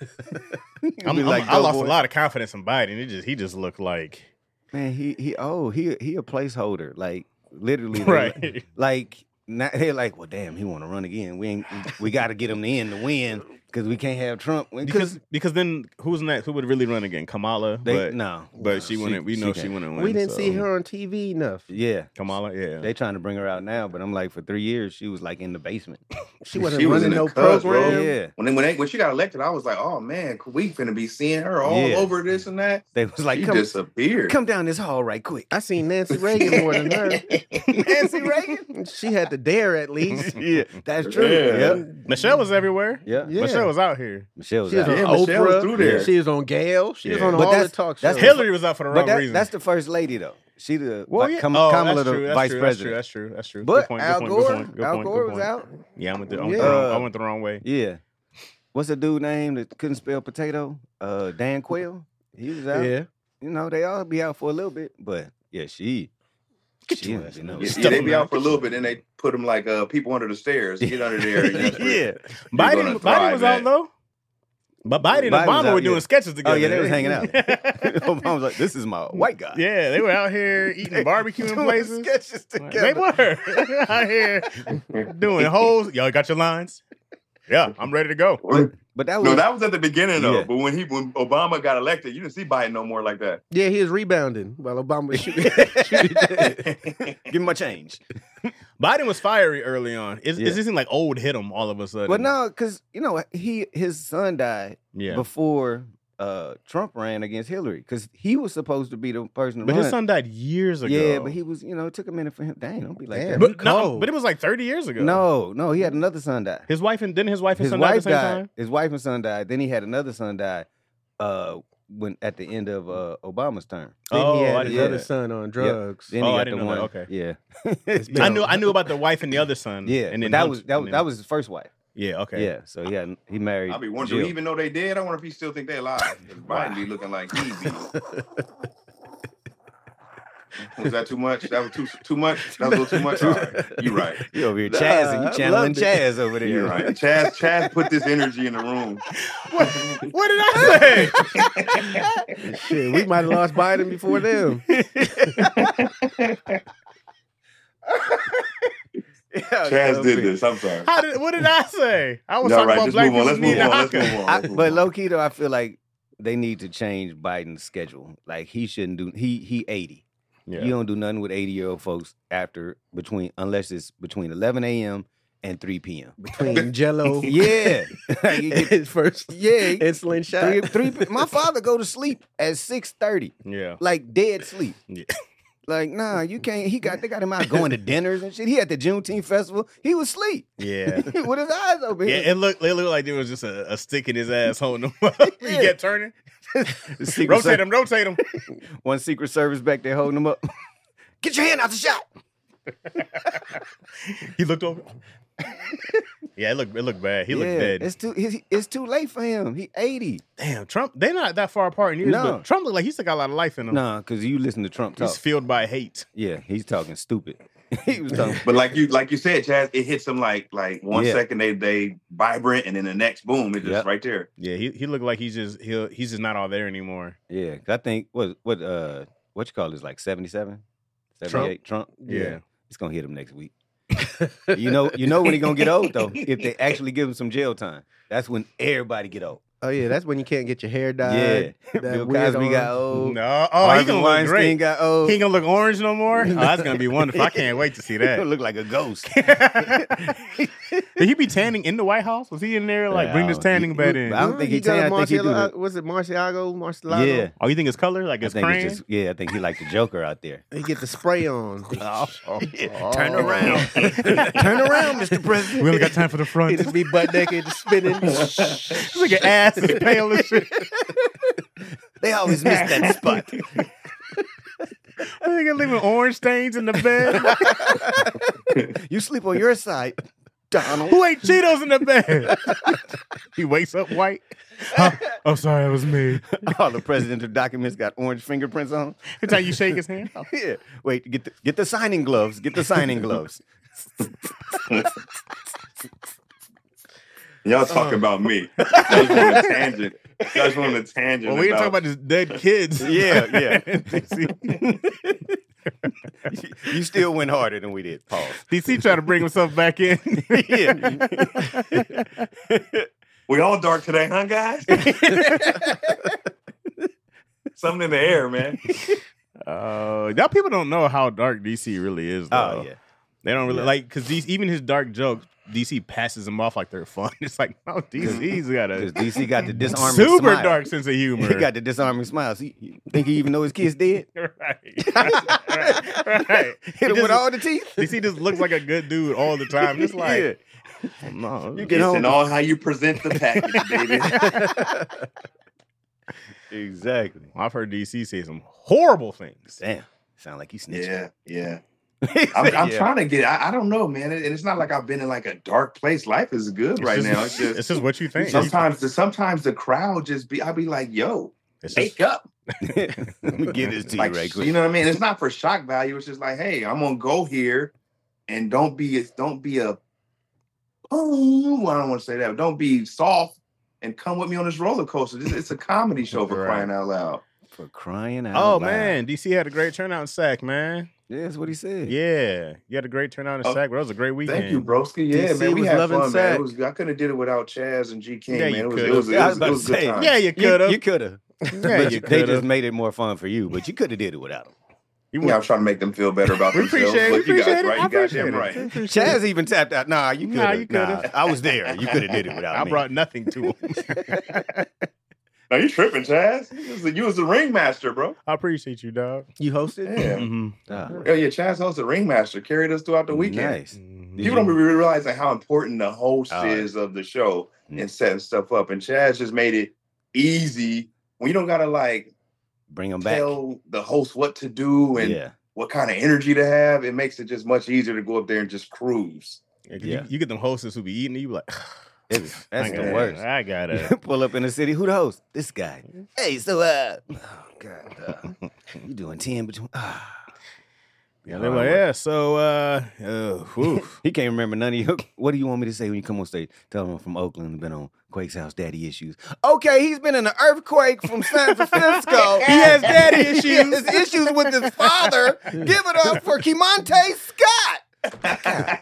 I lost a lot of confidence in Biden. He just looked like Man, he a placeholder. Like literally, right. Like now they're like, well, damn, he want to run again. We got to get him in to win because we can't have Trump. Because then who's next? Who would really run again? Kamala, but she wouldn't. We know she wouldn't win. We didn't so. see her on TV enough. Yeah, Kamala, yeah. they trying to bring her out now, but I'm like, for 3 years she was like in the basement. She wasn't She was running in no the cuz, bro. program. Yeah, When she got elected, I was like, oh man, we finna be seeing her all Yeah. over this and that. they was like, She come disappeared. down this hall right quick. I seen Nancy Reagan more than her. Nancy Reagan. She had the dare at least. Yeah, that's true. Yeah. Yep. Michelle was everywhere. Yeah. Yeah. Michelle was out here. Michelle was She was out. on Yeah, Michelle was Oprah. through there. She was on Gail. She was Yeah. on But all the that's- talk that's shows. Hillary was out for the wrong But reason. that's the first lady though. She the well, yeah. Kamala that's the true, that's vice true, president. That's true. That's true. But Good point, Al good Gore, point, good Al point, Gore good was point. out. Yeah, I went Yeah. I went the wrong way. Yeah. What's the dude name that couldn't spell potato? Dan Quayle. He was out. Yeah. You know, they all be out for a little bit, but yeah, she your ain't ass been in no- there. Yeah, they be out for a little bit, then they put them like people under the stairs. Get under there. Yeah. Biden was out though. But Biden and Biden was Obama out, were doing yeah. sketches together. Oh yeah, they was hanging out. Obama was like, "This is my white guy." Yeah, they were out here eating barbecue in Doing places. sketches They together. were out here doing hoes. Y'all got your lines? Yeah, I'm ready to go. But that was No, that was at the beginning though. Yeah. But when Obama got elected, you didn't see Biden no more like that. Yeah, he was rebounding while Obama was shooting. give him my change. Biden was fiery early on. It Yeah. seemed like old hit him all of a sudden. But no, because you know his son died yeah. before Trump ran against Hillary because he was supposed to be the person to But run. his son died years ago. Yeah, but he was, it took a minute for him. Dang, don't be like Damn. that. But no, cold. but it was like 30 years ago. No, he had another son die. His wife and didn't his wife and His son die at the wife same died. time? His wife and son died. Then he had another son die when at the end of Obama's term. Then Oh, he I had didn't his know other that. son on drugs. Then Oh, he I got didn't the know one. that. Okay. Yeah, been- I knew about the wife and the other son. yeah. and But then that was his first wife. yeah. Okay. Yeah, so he married. I'll be wondering, Jill. even though they dead, I wonder if he still think they alive. Biden be looking like he be. Was that too much? That was too much? That was a little too much? All right. You're right. You over here Nah, Chaz, you I channeling loved it. Chaz over there. You're right. Chaz put this energy in the room. What did I say? Shit, we might have lost Biden before them. Chaz did this. I'm sorry. What did I say? I was All talking right, about just black move on. people Let's needing move a on. Let's haka. move on. Let's move But on. low key though, I feel like they need to change Biden's schedule. Like he shouldn't do. He 80. Yeah. You don't do nothing with 80-year-old folks unless it's between 11 a.m. and 3 p.m. Between Jello Yeah, Like, you and get- his first yeah. insulin shot. My father go to sleep at 6:30, Yeah. like dead sleep. Yeah. Like, nah, you can't. They got him out going to dinners and shit. He at the Juneteenth festival. He was asleep Yeah. with his eyes open. Yeah, it looked like there was just a stick in his ass holding him up. He Yeah. kept turning. The Secret Rotate him, rotate him. One Secret Service back there holding him up. Get your hand out the shot. He looked over. Yeah, it looked bad. He looked dead. It's too late for him. He 80. Damn, Trump, they're not that far apart in years, No. but Trump looked like he still got a lot of life in him. Nah, because you listen to Trump talk. He's fueled by hate. Yeah, he's talking stupid. He was talking. But like you said, Chaz, it hits them like 1 Yeah. second they vibrant, and then the next boom, it's just Yep. right there. Yeah, he looked like he's just not all there anymore. Yeah, 'cause I think what you call this, like 77, 78 Trump. Yeah. It's gonna hit him next week. You know when he gonna get old though. If they actually give him some jail time, that's when everybody get old. Oh yeah, that's when you can't get your hair dyed. Yeah, that Bill weird Cosby on- got old. No, he Harvey gonna look Weinstein great. got old. He ain't gonna look orange no more. Oh, that's gonna be wonderful. I can't wait to see He gonna that. look like a ghost. Did he be tanning in the White House? Was he in there like bring his Yeah, tanning bed in? I don't think he tan. I think he do the- Was it Marciago? Yeah, Oh, you think it's color? Like I it's think crayon? it's just I think he like the Joker out there. He get the spray on. Turn around, turn around, Mr. President. We only got time for the He front. just be butt naked, just spinning. Look at ass is pale as shit. They always miss that spot. Nigga leaving orange stains in the bed. You sleep on your side, Donald. Who ate Cheetos in the bed? He wakes up white. Huh? Oh, sorry, it was me. All the presidential documents got orange fingerprints on them. Every time you shake his hand. Oh, yeah. Wait, get the signing gloves. Get the signing gloves. Y'all talking about me. I was on a tangent. I was on a tangent. Well, we ain't talking about just dead kids. Yeah. You still went harder than we did. Pause. DC trying to bring himself back in. Yeah. We all dark today, huh, guys? Something in the air, man. Y'all people don't know how dark DC really is, though. Oh, yeah. They don't really like, because even his dark jokes, DC passes them off like they're fun. It's like, no, DC's got Because a DC got the disarming super smile. dark sense of humor. He got the disarming smile. So you think he even know his kid's dead? right. Hit him with all the teeth? DC just looks like a good dude all the time. Just like, oh, no. You get It's home. in all how you present the package, baby. Exactly. I've heard DC say some horrible things. Damn. Sound like he's snitching. Yeah. I'm trying to get. I don't know, man. And it's not like I've been in like a dark place. Life is good right now. It's It's just what you think. sometimes the crowd just be. I'll be like, yo, It's wake just, up. Let me get this to Like, you right quick. you know what I mean? It's not for shock value. It's just like, hey, I'm gonna go here, and don't be a. Oh, I don't want to say that. Don't be soft and come with me on this roller coaster. It's a comedy show for Right. crying out loud. For crying out oh, loud. man. DC had a great turnout in SAC, man. Yeah, that's what he said. Yeah. You had a great turnout in Oh, SAC, bro. It was a great weekend. Thank you, broski. Yeah, DC man, we was had loving fun, man. Sac. I couldn't have did it without Chaz and G King, Yeah, man. you It could've. was I was a about to good say, time. Yeah, you could have. You could have. Yeah, But you they could just have. made it more fun for you. But you could have did it without him. Yeah, I was trying to make them feel better about We themselves. appreciate it. But you Appreciate guys it. right. I You got appreciate them it. right. Appreciate Chaz it. even tapped out. Nah, you could Nah, have. you coulda. I was there. You could have did it without I me. brought nothing to him. No, you tripping, Chaz? You was the ringmaster, bro. I appreciate you, dog. You hosted? Yeah. Mhm. Ah, Oh, yeah, Chaz hosted the ringmaster, carried us throughout the weekend. nice. Mhm. Did People don't you- be realizing how important the host Oh, is of the show Mm. and setting stuff up. And Chaz just made it easy when you don't gotta like Bring him back. tell the host what to do and Yeah. what kind of energy to have. It makes it just much easier to go up there and just cruise. Yeah, 'cause Yeah. You get them hostess who be eating, you be like, That's I the gotta- worst. I gotta. Pull up in the city. Who the host? This guy. Hey, so oh God, you doing 10 between? Yeah, they're like, yeah. So, whew. He can't remember none of you. What do you want me to say when you come on stage? Tell him I'm from Oakland, been on Quake's house, daddy issues. Okay, he's been in an earthquake from San Francisco. He has daddy issues. He has issues with his father. Give it up for Kemonte Scott.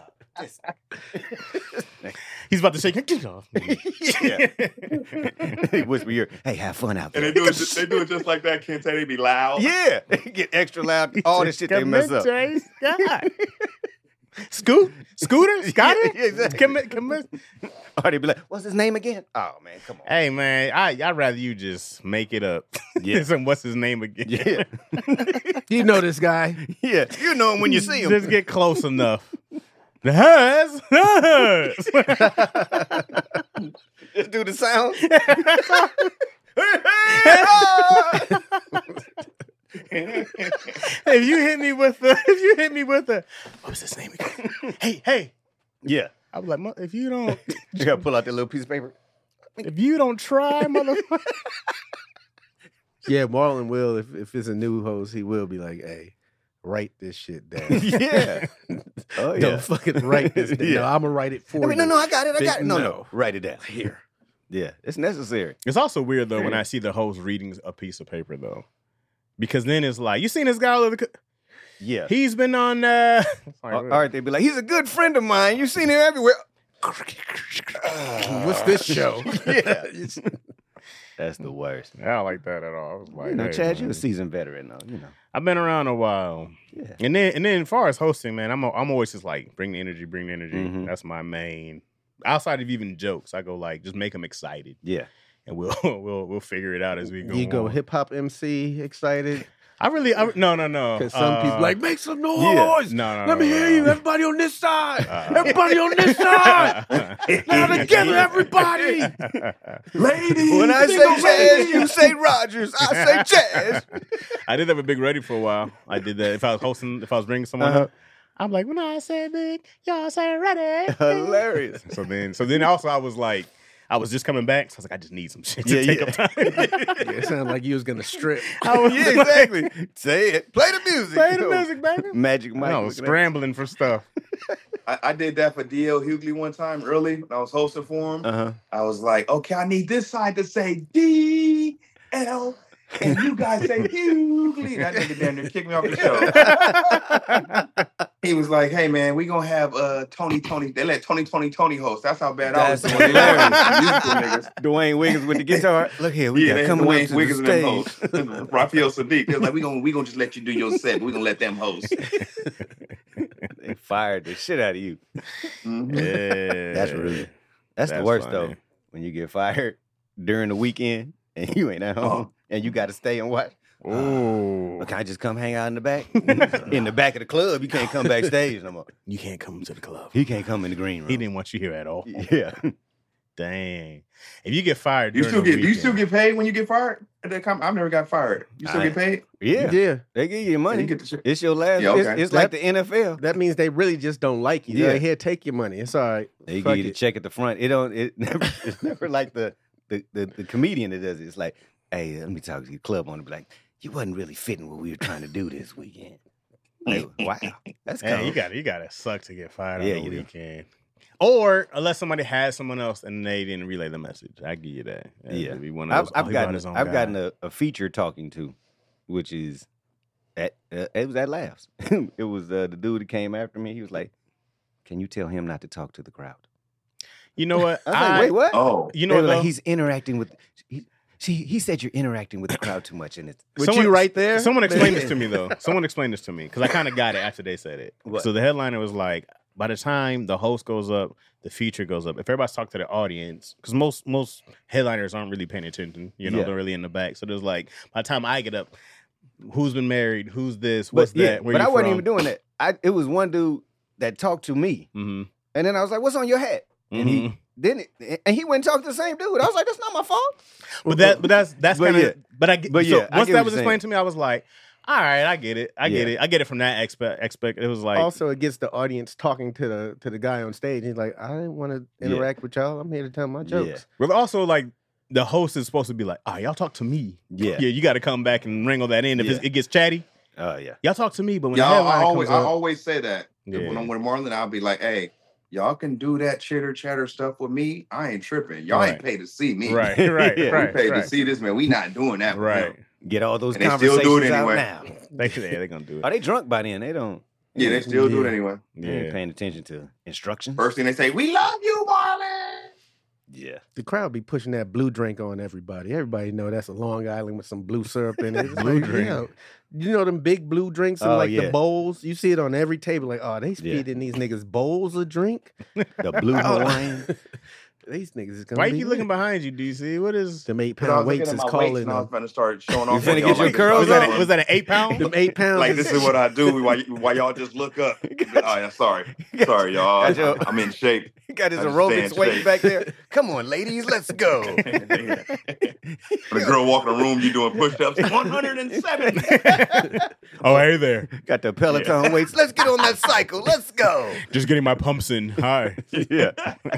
He's about to shake. Get off. Yeah. He whisper your, hey, have fun out And there. they do it just like that. Can't say they be loud. Yeah, they get extra loud. All the shit they mess up. Scooter, Scotty. Yeah, exactly. Commit. Or they be like, what's his name again? Oh man, come on. Hey man, I'd rather you just make it up. Yeah. And what's his name again? Yeah, You know this guy. yeah. You know him when you see him. Just get close enough. The Just do the sound. If you hit me with the, what was his name again? Hey. Yeah. I was like, if you don't You gotta pull out that little piece of paper. try, motherfucker. Yeah, Marlon will. If it's a new host, he will be like, "Hey, write this shit down. Yeah. Oh Don't fucking write this down. Yeah. No, I'm gonna write it for you." No, I got it. No, No. write it down. Here. Yeah, it's necessary. It's also weird though when I see the host reading a piece of paper though, because then it's like, you seen this guy? Yeah. He's been on. All right, they'd be like, he's a good friend of mine. You've seen him everywhere. What's this show? Yeah. That's the worst. I don't like that at all. I was like, You know, hey, Chad, man. you're a seasoned veteran, though. You know. I've been around a while. Yeah. And then as far as hosting, man, I'm always just like, bring the energy. Mhm. That's my main. Outside of even jokes, I go like, just make them excited, Yeah. and we'll figure it out as we go. You go on. hip hop MC excited. No. Because some people like, make some noise. No. Let me hear you. Everybody on this side. Everybody on this side. Now together, everybody. Ladies. When I say jazz, you say Rogers. I say jazz. I did have a big ready for a while. I did that. If I was bringing someone up, I'm like, when I say big, y'all say ready. Hilarious. So then also I was like, I was just coming back, so I was like, I just need some shit to take up time. It sounded like you was gonna strip. Exactly. Say it. Play the music. Play the music, baby. Magic Mike. I was scrambling for stuff. I did that for D.L. Hughley one time early when I was hosting for him. I was like, okay, I need this side to say D.L. and you guys say Hughley. That nigga damn near kicked me off the show. He was like, hey, man, we going to have Tony. They let Tony host. That's how bad I was doing. Dwayne Wiggins with the guitar. Look here, we got coming up to Wiggins the and them stage. host. Raphael Sadiq. They're like, we gonna just let you do your set, but we going to let them host. They fired the shit out of you. Mm-hmm. Yeah. That's rude. That's the worst, funny. though. When you get fired during the weekend and you ain't at home and you got to stay and watch. Ooh. Can I just come hang out in the back? In the back of the club, you can't come backstage no more. You can't come to the club. He can't come in the green room. He didn't want you here at all. Yeah. Dang. If you get fired, Do you during still get paid when you get fired? I've never got fired. You still get paid? Yeah. They give you your money. You get the shit. It's your last. Yeah, okay. It's like the NFL. That means they really just don't like you. Yeah. They're like, here, take your money. It's all right. They Fuck give you the it. check at the front. It's never like the comedian that does it. It's like, hey, let me talk to you. Club owner be like, you wasn't really fitting what we were trying to do this weekend. Like, wow, that's Hey, cool. you gotta suck to get fired Yeah, on the you do. weekend. Or unless somebody has someone else and they didn't relay the message. I give you that. Yeah. Be one of those, I've he brought his gotten own I've guy. gotten a feature talking to, which is it was at Laughs. It was the dude that came after me. He was like, "Can you tell him not to talk to the crowd?" You know what? I was like, "Wait, what?" Oh. You They know were what? like, he's interacting with. He said you're interacting with the crowd too much, and it's With you right there? Someone explained this to me though. Someone explained this to me because I kind of got it after they said it. What? So the headliner was like, by the time the host goes up, the feature goes up. If everybody's talking to the audience, because most headliners aren't really paying attention, Yeah. they're really in the back. So there's like, by the time I get up, who's been married? Who's this? What's that? Where but you I wasn't from? even doing that. It was one dude that talked to me, Mm-hmm. and then I was like, "What's on your hat?" And he went and talked to the same dude. I was like, "That's not my fault." But that's But kind of. yeah. But I get. But So yeah, I once get that what was you're explained to me, I was like, all right, I get it. I get it from that aspect. It was like, Also, it gets the audience talking to the guy on stage. He's like, I didn't want to interact with y'all. I'm here to tell my jokes. but also like the host is supposed to be like, all right, y'all talk to me. Yeah. Yeah, you got to come back and wrangle that in if Yeah. it gets chatty. Oh yeah. Y'all talk to me, but when Yeah, the I headline always comes up, say that. Yeah. When I'm with Marlon, I'll be like, hey, y'all can do that chitter chatter stuff with me. I ain't tripping. Y'all Right. ain't paid to see me. right, Yeah. We paid to see this, man. We not doing that. with right. him. Get all those And they still conversations do it out anyway. now. They're gonna do it. Are they drunk by then? They don't. Yeah, they still do it anyway. They ain't Yeah. paying attention to instructions. First thing they say, we love you, Marlon. Yeah. The crowd be pushing that blue drink on everybody. Everybody know that's a Long Island with some blue syrup in it. It's Blue like, drink. yeah. You know them big blue drinks in Oh, like yeah. the bowls? You see it on every table. Like, oh, they Yeah. feeding these niggas bowls of drink? The blue Oh, Hawaiian. These niggas is gonna Why you be keep looking lit. behind you, DC? What is? Them 8 Because I pound was weights looking is at my weights calling and I was them. going to start showing off. finna on get y'all your like curls this. on? Was that an 8 pound? Them 8 pounds. Like, this is what I do while y'all just look up. Oh, yeah, sorry, y'all. Got your- I'm in shape. He got his I just aerobics stay in weight shape. back there. Come on, ladies, let's go. When a girl walk in the room, you doing push-ups. 107. Oh, hey there. Got the Peloton weights. Let's get on that cycle. Let's go. Just getting my pumps in. Hi. Yeah.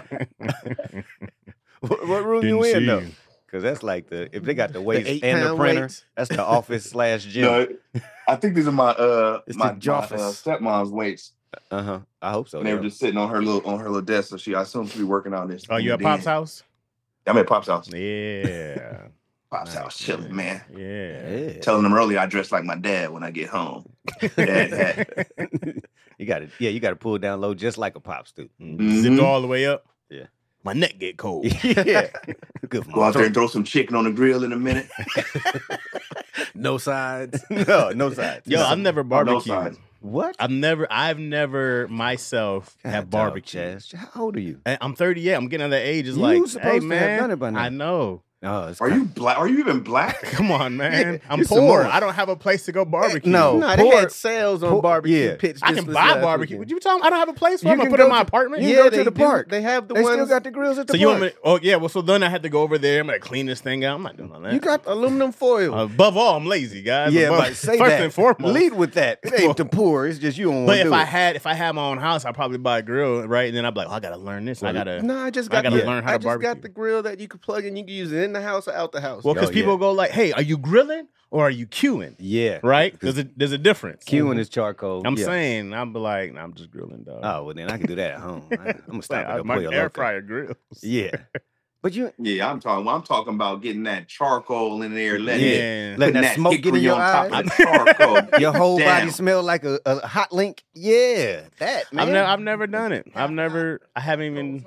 What room Didn't you in see though? you. Because that's like if they got the weights 8 and the pound printer, weights? that's the office / gym. No, I think these are my It's my the Joffers. stepmom's weights. I hope so. And they were yeah. just sitting on her little desk, so I assumed she'd be working on this. Oh, you at Pop's house? I'm at Pop's house. Yeah. Pop's house, chilling, man. Yeah. Yeah. Telling them earlier I dress like my dad when I get home. Dad hat. You got to, you got to pull down low just like a pops do. Zipped all the way up. Yeah. My neck get cold. Yeah. Good. Go out there and throw some chicken on the grill in a minute. No sides. No sides. Yo, I've never No barbecued. sides. What? I've never myself have barbecue. Chaz. How old are you? I'm 30. Yeah, I'm getting on that age. It's You like, supposed hey to have man, done it by now. I know. Oh, it's Are you black? Are you even black? Come on, man. I'm you're poor. Samoan. I don't have a place to go barbecue. No. No, they Poor- had sales on barbecue yeah. pits. I just can this buy last barbecue. weekend. What you talking? I don't have a place for You them. I can put it in go my to- apartment. you Yeah, go to they the do. park. They have the They ones. still got the grills at the So you park. want me? Oh yeah. Well, so then I had to go over there. I'm gonna clean this thing out. I'm not doing all that. You got aluminum foil. Above all, I'm lazy, guys. Yeah, Above, but say first that. and foremost. Lead with that. It ain't the poor. It's just you don't want But to do if I had my own house, I'd probably buy a grill, right? And then I'd be like, I gotta learn this. I gotta. No, I just I got. gotta the, learn how I to just barbecue. got the grill that you could plug in. You can use it in the house or out the house. Well, because Oh, people yeah. go like, "Hey, are you grilling or are you queuing?" Yeah. Right? There's a difference. Queuing is charcoal. I'm yeah. saying, I'm be like, nah, I'm just grilling, dog. Oh, well, then I can do that at home. I'm going to stop at the my Pollo air Loco. fryer grills. Yeah. But you, Yeah, I'm talking about getting that charcoal in there, letting Yeah. letting that smoke get in your on top eyes. of the charcoal. Your whole Damn. body smell like a hot link. Yeah, that man. I've never done it. I haven't even.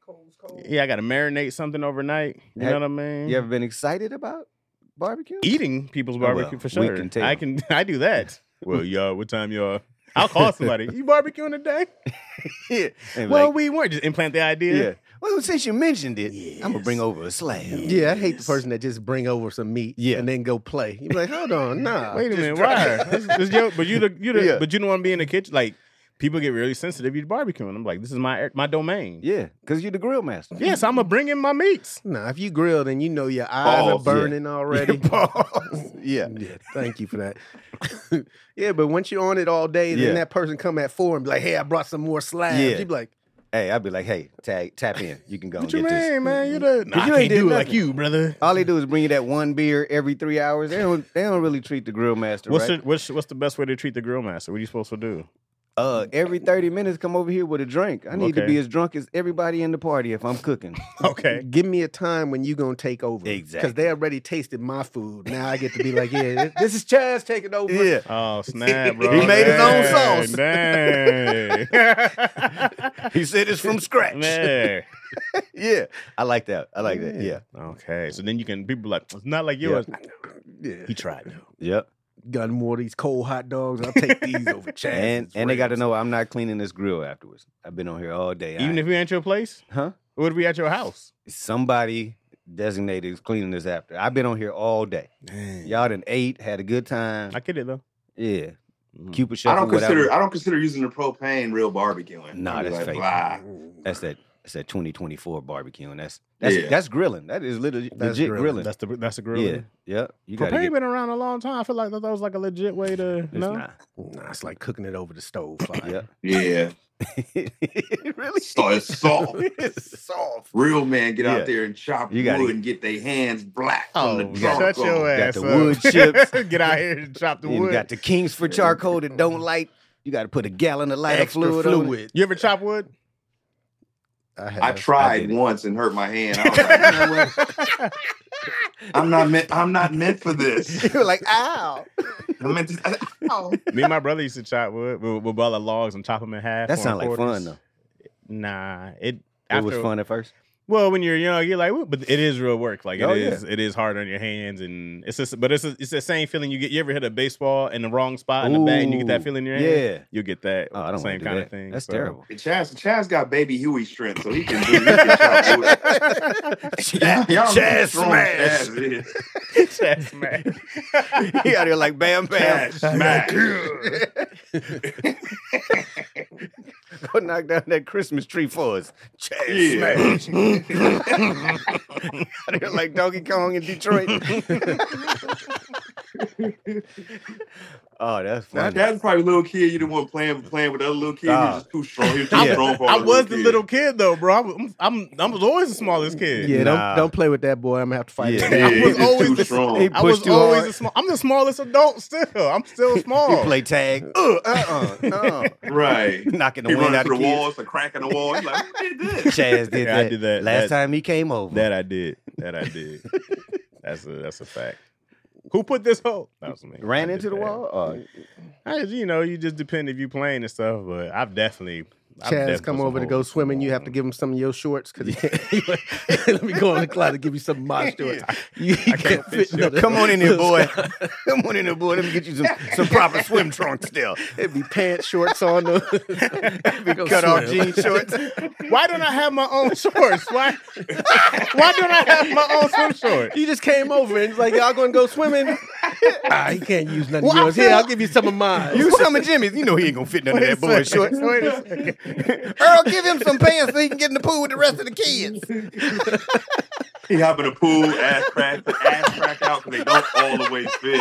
Yeah, I got to marinate something overnight. You know what I mean? You ever been excited about barbecue? Eating people's well, barbecue for we sure. can tell. I do that. Well, y'all, what time y'all? I'll call somebody. You barbecuing today? Yeah. And Well, like, we weren't. Just implant the idea. yeah. Well, since you mentioned it, Yes. I'm gonna bring over a slab. Yeah, I hate the person that just bring over some meat Yeah. and then go play. You be like, hold on, nah. Wait a just minute, try- why? This your, but you Yeah. but you don't want to be in the kitchen. Like people get really sensitive. You barbecuing. I'm like, this is my domain. Yeah, because you're the grill master. Yes, I'm gonna bring in my meats. Nah, if you grill, then you know your eyes Balls, are burning already. Yeah. Yeah, thank you for that. Yeah, but once you're on it all day, Yeah. then that person come at 4 and be like, hey, I brought some more slabs. Yeah. You be like, Hey, I'd be like, hey, tap in. You can go What and you get this. mean, man? You the But I you can't ain't did do it like nothing. you, brother. All they do is bring you that one beer every 3 hours. They don't really treat the grill master right. What's the best way to treat the grill master? What are you supposed to do? Every 30 minutes, come over here with a drink. I need to Okay. be as drunk as everybody in the party if I'm cooking. Okay. give me a time when you going to take over. Exactly. Because they already tasted my food. Now I get to be like, yeah, this is Chaz taking over. Yeah. Oh snap, bro! He made his own Dang, sauce. Dang. He said it's from scratch. Man. Yeah. I like that. Yeah. Okay, so then you can people like it's not like yours. Yeah. He tried though. Yep. Got more of these cold hot dogs. I'll take these over Chaz. And they got to know I'm not cleaning this grill afterwards. I've been on here all day. Even if we at your place, Huh? would we at your house? Somebody designated is cleaning this after. I've been on here all day. Y'all done ate, had a good time. I get it though. Yeah. Mhm. Cupid I shuffle. don't consider using the propane real barbecuing. Nah, I'd be that's like, fake. blah. That's that 2024 barbecue, and that's Yeah. that's grilling. That is legit grilling. grilling. That's the grill. Yeah, yeah. You got to Propane get. been around a long time. I feel like that was like a legit way to. It's No, not. Nah, it's like cooking it over the stove fire. Yeah. Really? So it's soft. It's soft. Real man get Yeah. out there and chop You gotta wood get- and get their hands black oh, from the shut charcoal. your Got ass the up. wood chips. Get out here and chop the You wood. got the Kingsford charcoal that don't light. You got to put a gallon of lighter Extra fluid on it. fluid. You ever chop wood? I have. I tried did it. once and hurt my hand. I was like, you know what? I'm not meant for this. You were like, ow. I'm meant to, ow. Me and my brother used to chop wood. We'll boil the logs and chop them in half. That on sounds like quarters. fun though. Nah, it Was fun at first. Well, when you're you're like, "Ooh," but it is real work. Like Oh, it is hard on your hands, and it's just, but it's the same feeling you get. You ever hit a baseball in the wrong spot in the bat, and you get that Ooh, feeling in your hand? yeah. You get that. Oh, I don't same want to kind do of that. thing. That's So- terrible. Chaz got baby Huey strength, so he can chop wood. Y'all know Chaz strong smash. Chaz is. Chaz smash. He out here like bam bam. Chaz smash. Go knock down that Christmas tree for us. Chaz Yeah. smash. Out here like Donkey Kong in Detroit. Oh, that's Now, funny. Chaz probably a little kid. You didn't want playing with other little kids. He Ah. was just too strong. He was too Yeah. strong for I all was the kids. little kid though, bro. I was always the smallest kid. Yeah, Nah. don't play with that boy. I'm gonna have to fight Yeah. him. Yeah, I was he was always too the- strong. He I was pushed too always hard. the small. I'm the smallest adult still. I'm still small. You play tag. Right. Knocking the He wind running out through of the kids. walls, the crack in the wall. He's like, who did this? Chaz did Yeah, I that. did that. Last That- time he came over. That I did. That's a fact. Who put this hole? That was me. Ran I into did the that. wall? Oh, You just depend if you playing and stuff, but I've definitely Chaz come over to go swimming, you have to give him some of your shorts because let me go on the cloud and give you some of my shorts. You can't fit. Come on in here, boy. Come on in here, boy. Let me get you some proper swim trunks still. It'd be pants, shorts on the cut off jean shorts. Why don't I have my own shorts? Why don't I have my own swim shorts? You just came over and it's like, y'all gonna go swimming? He can't use none of yours. Here, I'll give you some of mine. Use some of Jimmy's. You know he ain't gonna fit none of that boy's shorts. Wait a second. Earl, give him some pants so he can get in the pool with the rest of the kids. He hop in the pool, ass crack out because they don't all the way fit.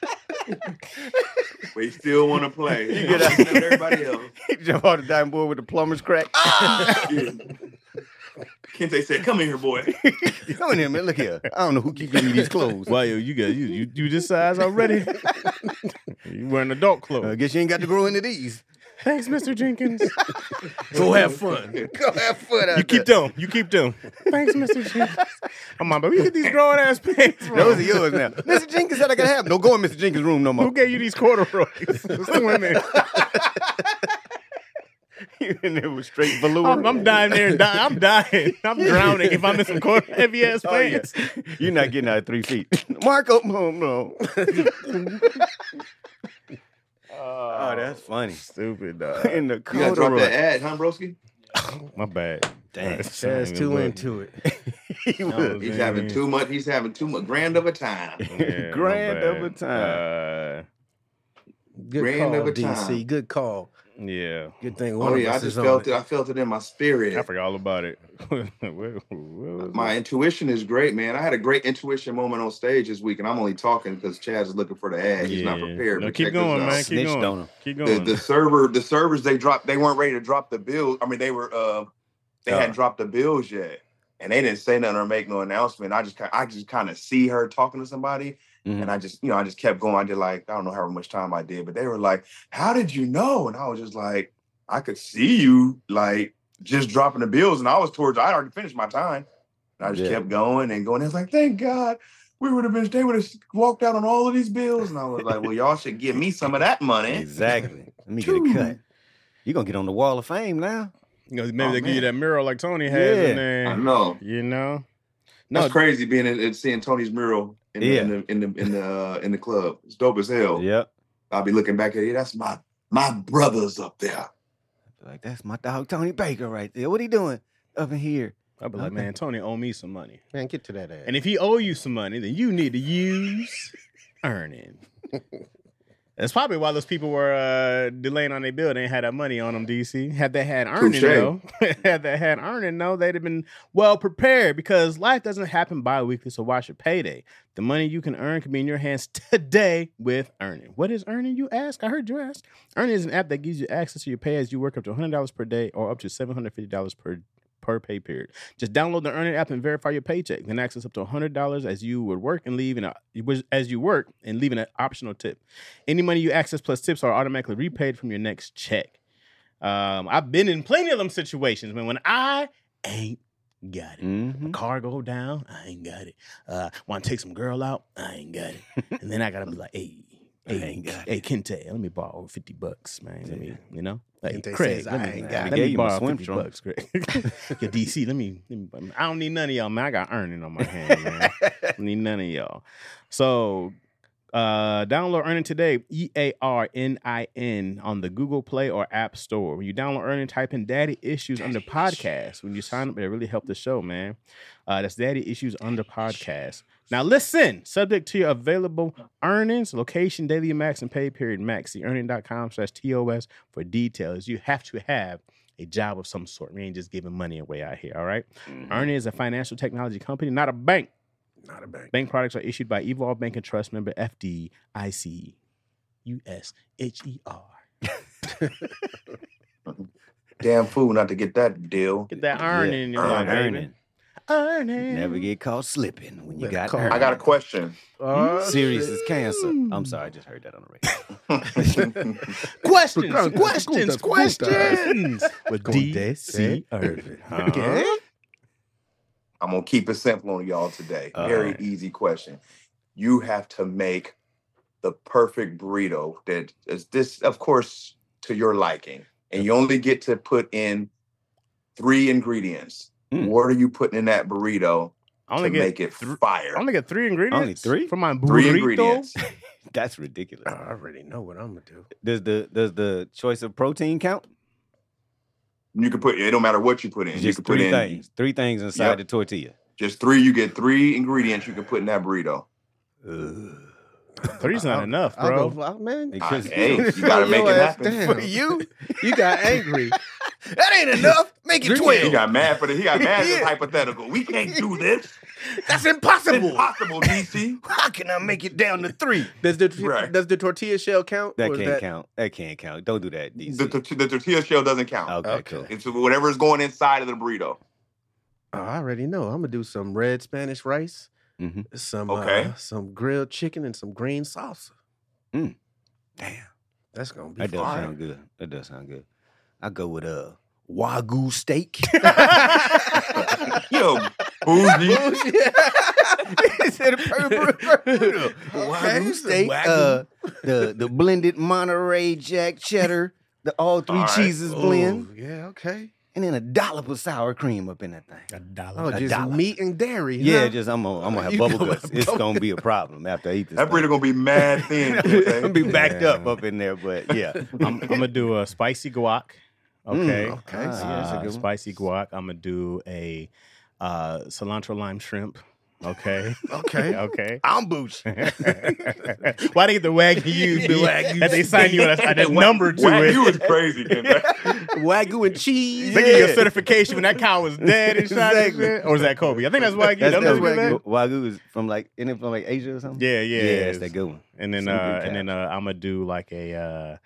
But he still want to play. You get out everybody else. He jump off the diving board with the plumber's crack. Yeah. Kente said, "Come in here, boy." Come in here, man. Look here. I don't know who keep giving me these clothes. Well, you this size already? You wearing adult clothes. I guess you ain't got to grow into these. Thanks, Mr. Jenkins. Go have fun. Go have fun out You keep them. Thanks, Mr. Jenkins. Come on, but we get these grown ass pants from. Those are yours now. Mr. Jenkins said I could have them. Don't go in Mr. Jenkins' room no more. Who gave you these corduroys? Swimming. You in there with straight velour. I'm dying there. I'm dying. I'm drowning if I'm in some heavy ass pants. Yeah. You're not getting out of 3 feet. Marco, no. Oh, that's funny. Stupid, dog. In the You gotta drop corduroy. that ad, huh, broski? My bad. Damn. Chaz too into it. He was He's having too much. He's having too much grand of a time. Yeah, grand my of a bad. time. Good Grand call, of a DC. time. Good call. Yeah. Good thing one Oh of yeah, I us just is felt on it. I felt it in my spirit. I forgot all about it. Where was My it? intuition is great, man. I had a great intuition moment on stage this week, and I'm only talking because Chaz is looking for the ad. He's not prepared. No, but keep check this going, out. man. Keep Snitched on going. him. Keep going. The servers they dropped. They weren't ready to drop the bill. I mean, they were. They hadn't dropped the bills yet, and they didn't say nothing or make no announcement. I just kind of see her talking to somebody. Mhm. And I just kept going. I did I don't know how much time I did, but they were like, "How did you know?" And I was just like, "I could see you just dropping the bills." And I already finished my time. And I just kept going and going. I was like, "Thank God, they would have walked out on all of these bills." And I was like, "Well, y'all should give me some of that money." Exactly. Let me get a cut. You're going to get on the wall of fame now. Maybe they give you that mural like Tony has in there. I know. You know? That's crazy being and seeing Tony's mural in the club. It's dope as hell. Yep. I'll be looking back at it. That's my brothers up there. Like, that's my dog Tony Baker right there. What he doing up in here? I'll be like, man, Tony owe me some money. Man, get to that ad. And if he owe you some money, then you need to use earning. That's probably why those people were delaying on their bill. They ain't had that money on them, DC. Had they had earning, though, they'd have been well prepared because life doesn't happen bi-weekly, so watch your payday. The money you can earn can be in your hands today with Earnin. What is Earnin, you ask? I heard you ask. Earnin is an app that gives you access to your pay as you work up to $100 per day or up to $750 per pay period. Just download the Earnin app and verify your paycheck. Then access up to $100 as you would work and leave an optional tip. Any money you access plus tips are automatically repaid from your next check. I've been in plenty of them situations, man. When I ain't got it. Mm-hmm. Car go down, I ain't got it. Want to take some girl out, I ain't got it. And then I gotta be like, hey, Kente, let me borrow $50, man. Let me, like Kente Craig, says, I ain't got it. let me borrow swim $50, Craig. Yo, DC, let me. I don't need none of y'all, man. I got Earnin on my hand, man. I don't need none of y'all. So. Download Earnin today, EARNIN, on the Google Play or App Store. When you download Earnin, type in Daddy Issues under podcast. When you sign up, it really helped the show, man. That's Daddy Issues under podcast. Now listen, subject to your available earnings, location, daily max, and pay period max. See earnin.com/TOS for details. You have to have a job of some sort. We ain't just giving money away out here, all right? Mm-hmm. Earnin is a financial technology company, not a bank. Not a bank. Bank products are issued by Evolve Bank and Trust member FDIC USHER. Damn fool not to get that deal. Get that earning in your life, baby. Earning. Never get caught slipping when you got call. earning. I got a question. Serious as cancer. I'm sorry, I just heard that on the radio. Questions. With DC Irvin. Okay. I'm gonna keep it simple on y'all today. Very easy question. You have to make the perfect burrito that is this, of course, to your liking. and you only get to put in 3 ingredients. What are you putting in that burrito to make it fire? I only get 3 ingredients. Only 3 for my burrito. 3 ingredients. That's ridiculous. I already know what I'm gonna do. Does the choice of protein count? You can put. It don't matter what you put in. Just you can put 3 in things. 3 things inside the tortilla. Just 3. You get 3 ingredients you can put in that burrito. 3's not enough, bro. Man, Hey, you gotta make it happen. Damn. For you, You got angry. that ain't enough. Make it 12. He got mad for the. He got mad. It's hypothetical. We can't do this. That's It's impossible. impossible, DC. How can I make it down to 3? Does the Right. does the tortilla shell count? That Or is can't count. That can't count. Don't do that, DC. The tortilla shell doesn't count. Okay, cool. It's whatever is going inside of the burrito. Oh, I already know. I'm gonna do some red Spanish rice, Mm-hmm. some grilled chicken, and some green salsa. Damn, That's gonna be that does fire. sound good. That does sound good. I go with Wagyu steak. Yo, bougie. He said it Wagyu steak. The blended Monterey Jack cheddar. The all 3 All right. cheeses blend. Oh, yeah, okay. And then a dollop of sour cream up in that thing. Oh, A just dollar. meat and dairy. Yeah, huh? just I'm gonna have You bubble going guts. It's gonna be a problem after I eat this. That burrito gonna be mad thin. I'm gonna be backed Yeah. up in there, but yeah. I'm gonna do a spicy guac. Okay. Okay, so that's a good one. Spicy guac. I'm gonna do a cilantro lime shrimp. Okay. Okay. Okay. I'm boosh. Why they get the Wagyu? That they sign you a number to Wagyu it. is crazy, Ken. Wagyu and cheese. They give you a certification when that cow was dead and shot. Exactly. And shit. Or is that Kobe? I think that's Wagyu. That's Don't they do that? Wagyu is from isn't it from Asia or something? Yeah, yeah. that's that good one. And then Some good I'm gonna do like a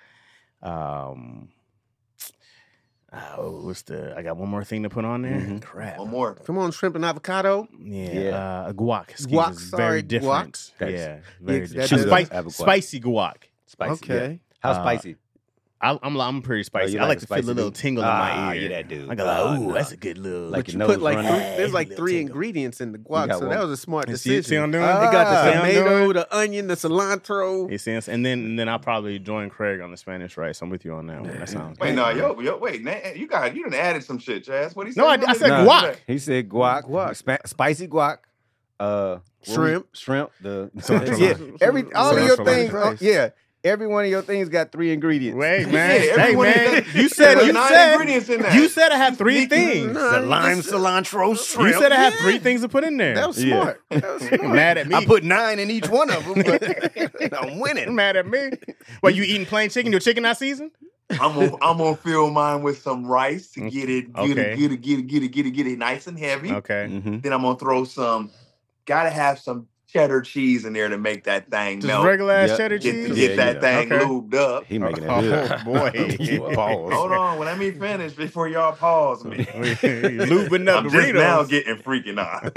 I got one more thing to put on there. Mhm. Crap. One more. Come on, shrimp and avocado. Yeah. A guac. Excuse me. Guac, It's sorry, very different. guac. Yeah. Very that different. does- Spicy guac. Spicy. Okay. Yeah. How spicy? I'm pretty spicy. you I like like a to feel a spicy little dude? tingle in my ear. you that dude. I go like, ooh, nah. that's a good little. Like But your you put nose like running. there's like Little 3 tingle. ingredients in the You guac, got so what? that was a smart see decision. what I'm doing? They got the See what I'm tomato, doing? the onion, the cilantro. You see, and then I'll probably join Craig on the Spanish rice. I'm with you on that one. That sounds Wait, good. no, wait, you done added some shit, Chaz. What he said? No, I said Nah. guac. He said guac. Spicy guac. Shrimp. Shrimp. The Cilantro yeah. lime. All of Cilantro your lime. things. Rice. Yeah. Every one of your things got 3 ingredients. Wait, man. Yeah, Hey, everyone man. is- You said there's you 9 said ingredients in that. you said I had 3 things. No, The you lime, just- cilantro, shrimp. You said I had 3 things to put in there. That was Yeah. smart. That was smart. Mad at me. I put 9 in each one of them, but I'm winning. mad at me. What, you eating plain chicken? Your chicken not seasoned? I'm gonna fill mine with some rice to get it Okay. get it nice and heavy. Okay. Mhm. Then I'm gonna throw gotta have some cheddar cheese in there to make that thing Just melt. regular ass Yep. cheddar Get, cheese? get that yeah. thing Okay. lubed up. He making it Oh, good. boy. Pause. Hold on, let me finish before y'all pause me. Lubing up I'm just now Doritos. getting freaking on.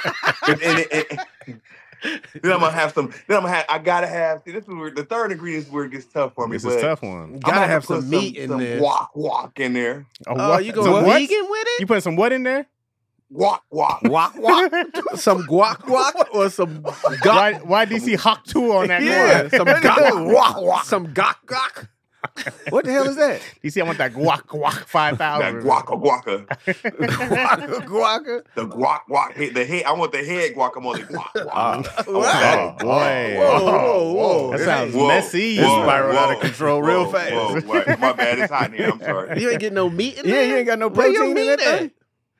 Then I'm gonna have some. I gotta have. See, this is where the third ingredient is where it gets tough for me. This is a tough one. You I'm gotta gonna have put some meat in there. Guac in there. Oh, you Some going what? vegan with it? You putting some what in there? Guac. Guac. Some guac or some Why DC Hawk 2 on that yeah, guac? some guac. Some guac. What the hell is that? DC, I want that guac That 5000. guaca. Guaca. The guac. The head. I want the head guacamole. Guac. Oh, boy. Whoa. That sounds Whoa. messy. It spiraled out of control real Whoa, fast. whoa, wait, my bad. It's hot in here. I'm sorry. You ain't getting no meat in Yeah, there? you ain't got no Where your protein in meat that thing. at?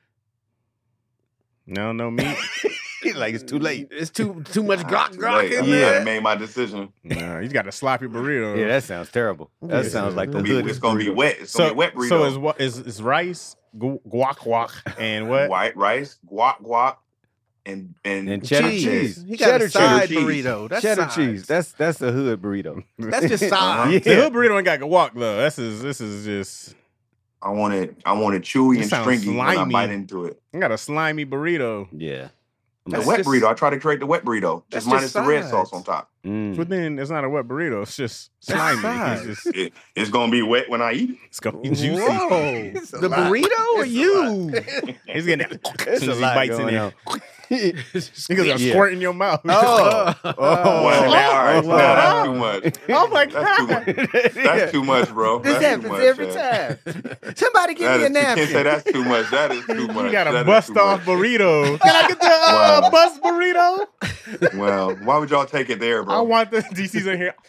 No meat. He's like, it's too late. It's too much guac Wait, in I there. made my decision. No, you got a sloppy burrito. Yeah, that sounds terrible. That Yeah. sounds like the hood. It's gonna be wet. It's gonna be wet burrito. So is what is rice, guac, and what? White rice, guac, and And cheddar cheese. He got Cheddar a side cheese. burrito. That's cheddar sides. cheese. That's a hood burrito. That's just side. Yeah. The hood burrito ain't got guac though. This is just. I want it chewy It and sounds stringy when I slimy. bite into it. I got a slimy burrito. Yeah. The That's wet just- burrito. I try to create the wet burrito, That's just minus just the red sides. sauce on top. But then it's not a wet burrito. It's just That's slimy. sides. It's just It's gonna be wet when I eat it. it's gonna be juicy. Whoa. It's a The lot. burrito or you? He's getting that as It's soon a as he lot bites in going there. on. Niggas are squirting your mouth. Oh. Well, now, all right, now that's too much. Oh my God. That's too much, bro. This That's happens too much, every man. time. Somebody give me a You can't say napkin. that's too much. That is too much. You got a That is bust too off much. burrito. Can I get the Wow. bust burrito? Well, why would y'all take it there, bro? I want the DC's in here.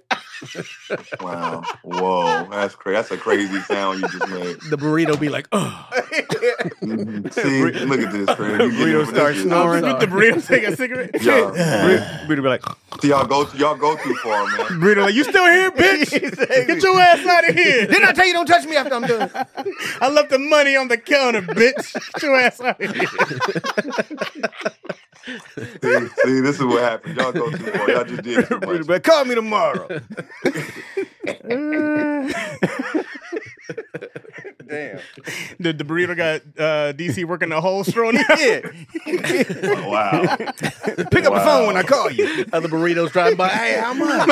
Wow. Whoa. That's crazy. That's a crazy sound you just made. The burrito be like, oh. See, look at this, Craig. You Burrito getting starts this- snoring. With the burrito, take a cigarette. Yeah. We'd be like, See, y'all go too far, man. Burrito, like, you still here, bitch? Get your ass out of here. didn't I tell you don't touch me after I'm done? I left the money on the counter, bitch. Get your ass out of here. See, this is what happens. Y'all go too far. Y'all just did too much. But call me tomorrow. Damn. The burrito got DC working the whole straw now. Yeah. Wow. Pick up the phone when I call you. Other burritos driving by. Hey, how much?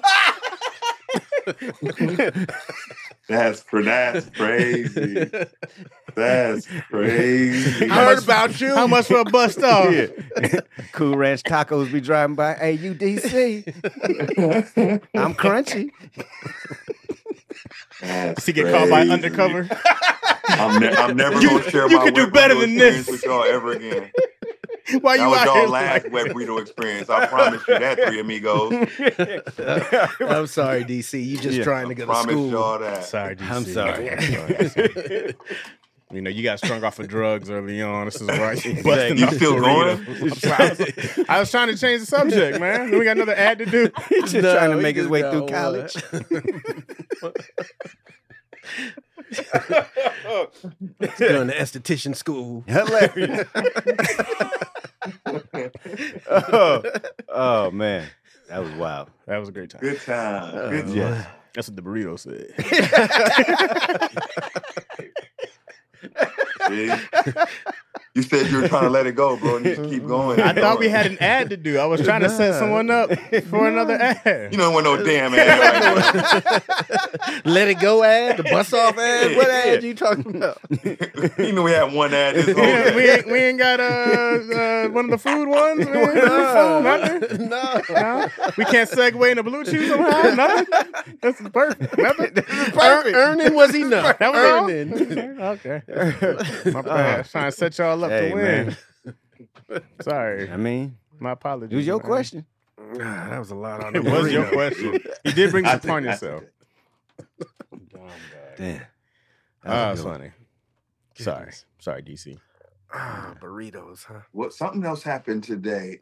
That's crazy. That's crazy. I heard about you. How much for a bust off? Yeah. Cool Ranch Tacos be driving by. Hey, you DC. I'm crunchy. That's Does he get called by crazy. undercover? I'm never gonna share you my could do wet better burrito than this. experience with y'all ever again. Why That you was out y'all here last like wet burrito experience. I promise you that, Three Amigos. I'm sorry, DC. You just trying to go to Promise school. y'all that. Sorry, DC. I'm sorry. You know, you got strung off of drugs early on. This is right. You busting You off still burritos. I was trying to change the subject, man. We got another ad to do. He's just trying to make his way through college. He's going to esthetician school. Hilarious. oh, man. That was wild. That was a great time. Good time. Good time. Yes. That's what the burrito said. See? You said you were trying to let it go, bro, and you just keep going. I thought we had an ad to do. I was trying to set someone up for another ad. You don't want no damn ad. Let it go ad, the bus off ad. What ad you talking about? You know we had one ad this whole Yeah, day. we ain't got one of the food ones. We ain't got nothing. No. No. We can't segue into Blue Chew somehow. Nothing. This is perfect. Nothing. Earning was enough. That was all? Earning. Okay. My bad. Trying to set y'all up Hey, to win. Sorry. I mean, My apologies. it was your man. question. That was a lot on It the was your burrito. question. You did bring some upon yourself. Damn. That's funny. Sorry, DC. Burritos, huh? What something else happened today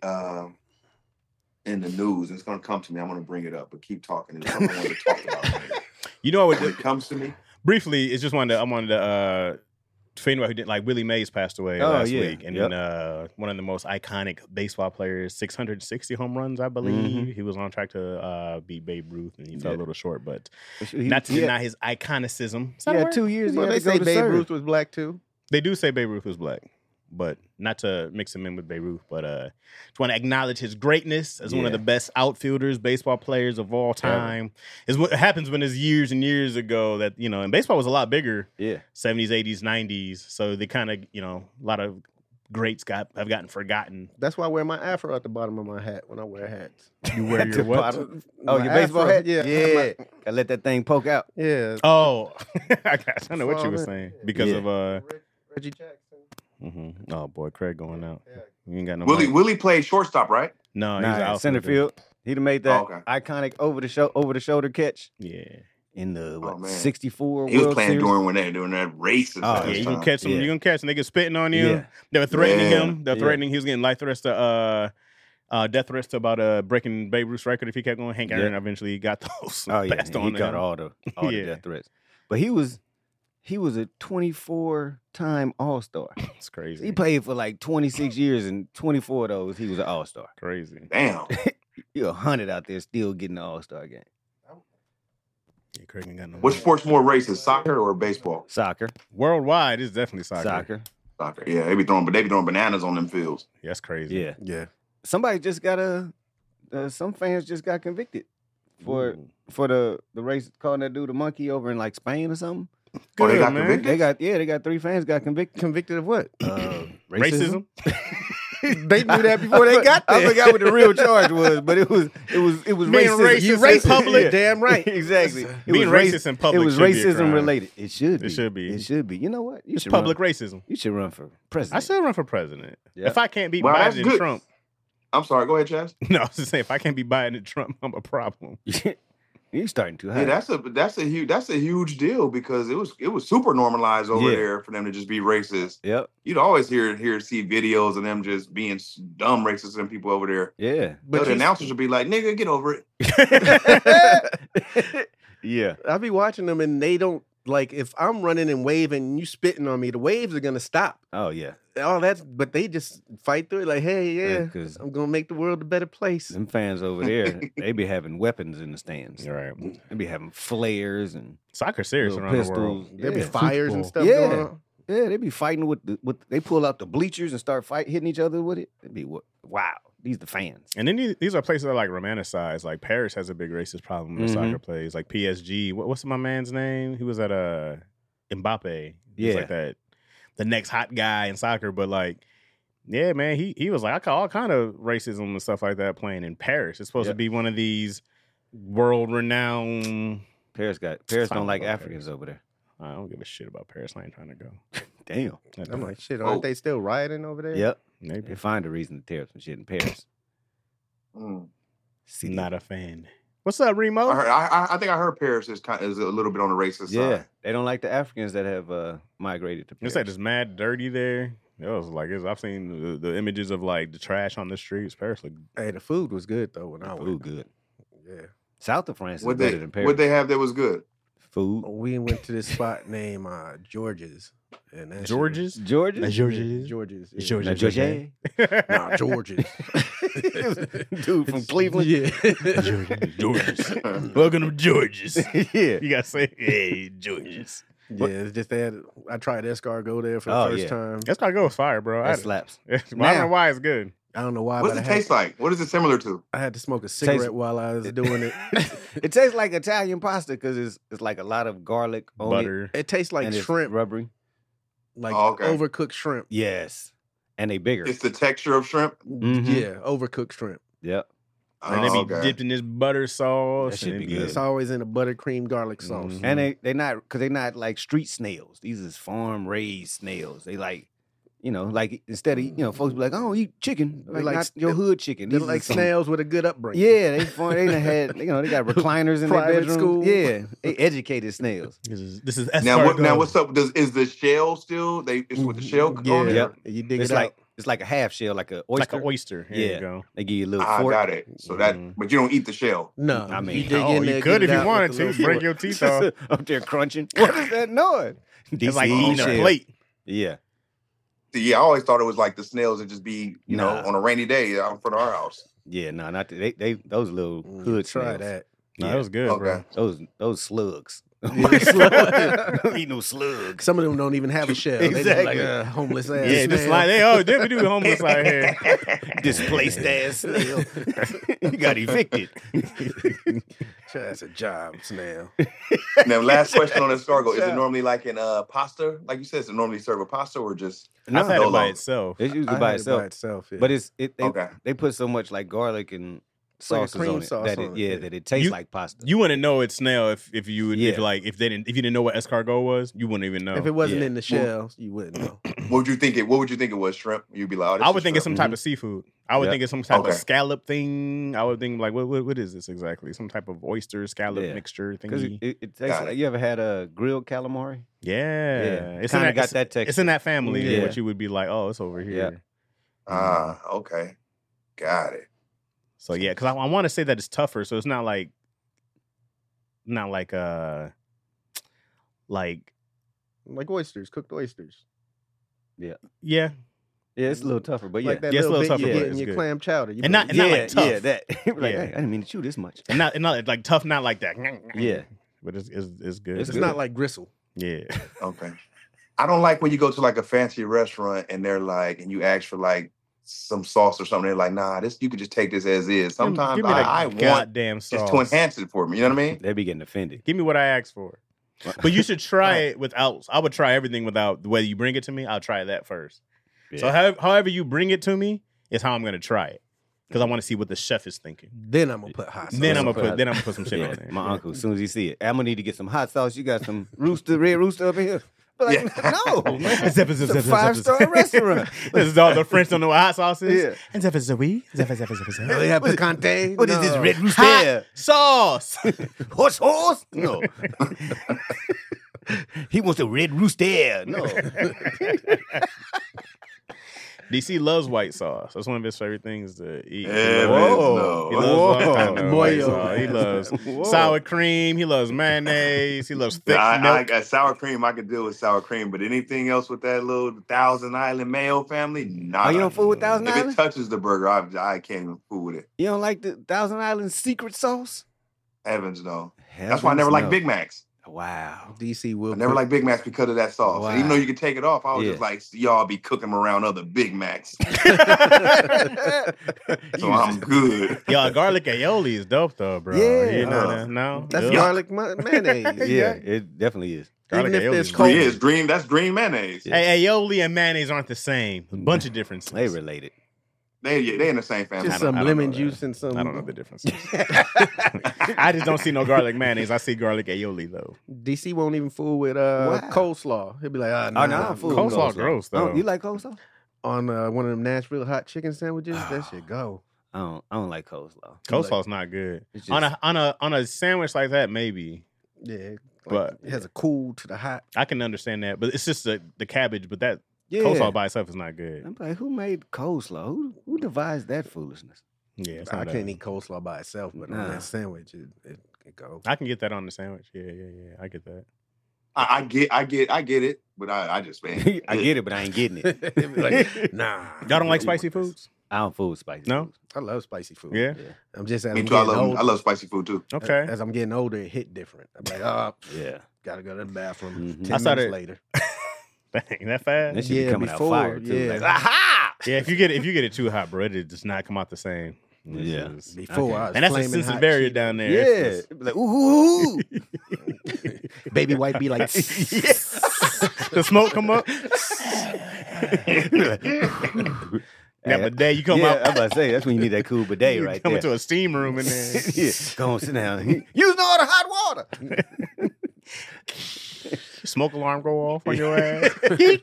in the news. It's gonna come to me. I'm gonna bring it up, but keep talking. It's something I want to talk about. You know what? When it comes to me, Briefly, it's just I wanted to for anyone who didn't, like, Willie Mays passed away last week, and then one of the most iconic baseball players, 660 home runs, I believe. He was on track to beat Babe Ruth, and he fell a little short, but not to deny his iconicism. Is that a Yeah, word? 2 years. Well, he they had to go say to Babe serve. Ruth was black too. They do say Babe Ruth was black, but not to mix him in with Babe Ruth. But just want to acknowledge his greatness as one of the best outfielders, baseball players of all time. Is what happens when it's years and years ago that, you know, and baseball was a lot bigger. Yeah. 70s, 80s, 90s. So they kind of, you know, a lot of greats have gotten forgotten. That's why I wear my afro at the bottom of my hat when I wear hats. You wear your The what? bottom. Oh, My your baseball afro, hat? yeah. Yeah. Gotta let that thing poke out. Yeah. Oh, I know what you were Father. saying because Yeah. of Reggie Jackson. Oh boy, Craig going out. You ain't got no Willie mic. Willie played shortstop, right? No, he's Nah, out center field. He'd have made that Oh, okay. iconic over the shoulder catch Yeah. in the man. 64 He was World playing Series. during that race. and Oh, stuff. Yeah, you gonna catch them. Yeah. You gonna catch them. They get spitting on you. Yeah. They were threatening Yeah. him. They're threatening. He was getting life threats to death threats to about breaking Babe Ruth's record if he kept going. Hank Aaron eventually got those. Oh yeah, passed he on to got him. all the Yeah. death threats. But he was a 24-time All-Star. It's crazy. He played for like 26 years, and 24 of those he was an All-Star. Crazy. Damn. You're 100 out there still getting the All-Star game. Yeah, Craig ain't got no. What mic. sport's more racist, soccer or baseball? Soccer. Worldwide is definitely soccer. Soccer. Yeah, they be throwing bananas on them fields. Yeah, that's crazy. Yeah. Yeah. Somebody just got some fans just got convicted for the race calling that dude a monkey over in like Spain or something. Oh, they Good, got man. convicted? They got 3 fans got convicted. Convicted of what? Racism. They knew that before they got there. I forgot what the real charge was, but it was Being racism. You racist racist, public. Yeah. Damn right. Exactly. Being racist in public It was should be a racism crime. related. It should be. It should be. It should be. You know what? You It's should public run. racism. You should run for president. I should run for president. Yeah. If I can't beat Well, that's Biden and good. Trump. I'm sorry. Go ahead, Chaz. No, I was just saying, if I can't be Biden and Trump, I'm a problem. You're starting too high. Yeah, that's a huge deal because it was super normalized over Yeah. there for them to just be racist. Yep. You'd always see videos of them just being dumb racist and people over there. Yeah. But the announcers would be like, "Nigga, get over it." Yeah. I be watching them and they don't like if I'm running and waving and you spitting on me, the waves are gonna stop. Oh yeah. But they just fight through it like, hey, yeah, Because I'm gonna make the world a better place. them fans over there, they be having weapons in the stands. You're right. They be having flares and Soccer serious little around pistols. the world. There be Yeah. fires and stuff Yeah. going on. Yeah, they be fighting with they pull out the bleachers and start hitting each other with it. It'd be wow. These the fans. And then these are places that are like romanticized. Like Paris has a big racist problem with Mhm. soccer plays. Like PSG. What's my man's name? He was at Mbappe. He's Yeah. like that, the next hot guy in soccer. But like, yeah, man, he was like, I call all kind of racism and stuff like that playing in Paris. It's supposed to Yep. be one of these world renowned. Paris Fine don't like about Africans over there. I don't give a shit about Paris. I ain't trying to go. Damn. I'm like, shit, Oh. aren't they still rioting over there? Yep. Maybe They find a reason to tear up some shit in Paris. Mm. not a fan. What's up, Remo? I think I heard Paris is a little bit on the racist Yeah. side. They don't like the Africans that have migrated to Paris. It's like it's mad dirty there. It was like I've seen the images of like the trash on the streets. Paris look Hey, the food was good though when I Food went. good. Yeah. South of France is What better they than Paris. what they have that was good. Food. We went to this spot named George's. And that shit was- George's. Georgia? George's. George's. Yeah. George's. Now, Georgia? Nah, George's. Dude from Cleveland? Yeah. George's. Welcome to George's. Yeah. You gotta say, hey, George's. Yeah, it's just I tried escargot there for the Oh, first yeah. time. That's gotta go with fire, bro. That slaps. I don't know Now- why it's good. I don't know why, What but does it taste like? What is it similar to? I had to smoke a cigarette while I was doing it. It tastes like Italian pasta because it's like a lot of garlic on Butter. It tastes it. like And it's shrimp, rubbery. like Oh, okay. overcooked shrimp. Yes. And they bigger. It's the texture of shrimp. Mhm. Yeah, overcooked shrimp. Yep. And they Oh, be okay. dipped in this butter sauce. That should and be it good. It's always in a buttercream garlic sauce. Mhm. And they're not because they're not like street snails. These is farm raised snails. They like, like instead of folks be like, oh, eat chicken, They like, like not your hood chicken. They're These like is some- snails with a good upbringing. Yeah, they done had they got recliners in their Private bedroom. school. Yeah, they educated snails. This is Now escargot. what's up? Is the shell still? It's with the shell Yeah, on it? Yep. you dig It's it like out. it's like a half shell, like a oyster. Like an oyster. Here Yeah. you go. They give you a little I fork. got it. So that, Mhm. but you don't eat the shell. No, I mean, you dig Oh, in there, you could get if it you out wanted with to. the little Break fork. your teeth off. Up there crunching. What is that noise? It's like DC eating shell. a plate. Yeah, See, yeah, I always thought it was like the snails that just be, Nah. on a rainy day out in front of our house. yeah, no, not the, they those little Mm, hood try snails. that. No, Yeah. that was good, bro. Okay. Those slugs. Yeah, Eat no slugs. Some of them don't even have a shell. They just Exactly. like a homeless ass. Yeah, just snail. like we do homeless out here. Displaced ass snail. You got evicted. That's a job, snail. Now, last question on escargot. Is Yeah. it normally like in pasta? Like you said, is it normally served with pasta or just... I've had it Dolo. by itself. It's usually I by had it itself. by itself, yeah. But Okay. they put so much like garlic and like a sauces cream on it sauce that on it it, yeah. that it tastes You- like pasta. You wouldn't know it's snail if you would Yeah. if you didn't know what escargot was, you wouldn't even know. if it wasn't Yeah. in the shell, you wouldn't know. What would you think it was? Shrimp? You'd be like, oh, this I is would think it's some shrimp. type of seafood. I would Yeah. think it's some type Okay. of scallop thing. I would think like what is this exactly? Some type of oyster scallop Yeah. mixture Because thingy. it tastes Got like it. you ever had a grilled calamari? Yeah, it's in Kind that, of got it's, that texture. it's in that family. Yeah. What you would be like, oh, it's over here. Ah, okay. Got it. So yeah, because I want to say that it's tougher. So it's not like Like oysters, cooked oysters. yeah, Yeah, it's a little tougher, but yeah. Like that Yeah, it's a little little bit tougher, you but get in it's your good. clam chowder. You And put- not like tough. yeah, that. like, Yeah. hey, I didn't mean to chew this much. and not like tough, not like that. Yeah. but it's good. It's it's good. not like gristle. Yeah, Okay. I don't like when you go to like a fancy restaurant and they're like, and you ask for like some sauce or something. They're like, nah, you could just take this as is. Sometimes give me that I want goddamn sauce. just to enhance it for me. You know what I mean? They be getting offended. Give me what I asked for. But you should try it without. I would try everything without. Whether you bring it to me, I'll try that first. So Yeah. however you bring it to me, is how I'm gonna try it because I want to see what the chef is thinking. Then I'm gonna put hot sauce. Then I'm gonna put some shit on there. My uncle, as soon as he see it, I'm gonna need to get some hot sauce. You got some red rooster up in here? But like, no, man. It's a 5-star restaurant. This is all the French don't know what hot sauce is. Yeah. And They have picante. What is this red rooster? hot sauce? Horse horse? No. He wants a red rooster. No. DC loves white sauce. That's one of his favorite things to eat. Yeah, Whoa. He loves all kind of white Moyo. sauce. He loves Whoa. sour cream. He loves mayonnaise. He loves thick I milk. got sour cream. I could deal with sour cream, but anything else with that little Thousand Island Mayo family, nah. Oh, you don't fool with Thousand If Island? it touches the burger, I can't even fool with it. You don't like the Thousand Island secret sauce? Heavens no. That's why I never liked Big Macs. Wow. DC will. I never liked Big Macs because of that sauce. Wow. And even though you could take it off, I was Yeah. just like, y'all be cooking them around other Big Macs. So I'm good. Yo, garlic aioli is dope though, bro. Yeah. You know, no, That's Ugh. garlic mayonnaise. Yeah, it definitely is. Garlic Even if aioli there's is cold- great. That's green mayonnaise. Yeah. Hey, aioli and mayonnaise aren't the same. A bunch of differences. They related. They in the same family. Just I don't some know lemon that. juice and some. I don't know the differences. I just don't see no garlic mayonnaise. I see garlic aioli though. DC won't even fool with coleslaw. He'll be like, Oh, nah, no, I'm fool with Coleslaw gross though. Oh, you like coleslaw? on one of them Nashville hot chicken sandwiches. That shit go. I don't like coleslaw. Coleslaw's not good. It's On just- a sandwich like that, maybe Yeah, But- it has a cool to the hot. I can understand that. But it's just the cabbage. But that Yeah. coleslaw by itself is not good. I'm like, who made coleslaw? Who devised that foolishness? Yeah, it's I not can't a- eat coleslaw by itself, but Nah. on that sandwich, it go. I can get that on the sandwich. Yeah. I get that. I get it, but I just man. I get it, but I ain't getting it. It be like, nah, Y'all don't like spicy foods? I don't fool with spicy. No? foods. I love spicy food. Yeah. I'm just as Me I'm too. I getting older. I love spicy food too. Okay. As I'm getting older, it hit different. I'm like, oh, Yeah. gotta go to the bathroom. Mhm. 10 I started- minutes later. Dang, that fast? That should be Yeah, coming before, out fire too. yeah. Like, aha! Yeah, if you get it too hot, bro, it does not come out the same. This Yeah. is- Before Okay. I was And that's a flaming sensitive hot barrier shit. down there. Yeah. It's It'd be like, ooh. Baby white be like, just- the smoke come up. Yeah, but day you come yeah, out. I'm about to say that's when you need that cool bidet You right come there. into a steam room in there. Yeah. Go on, sit down. Use no other hot water. Smoke alarm go off on your ass.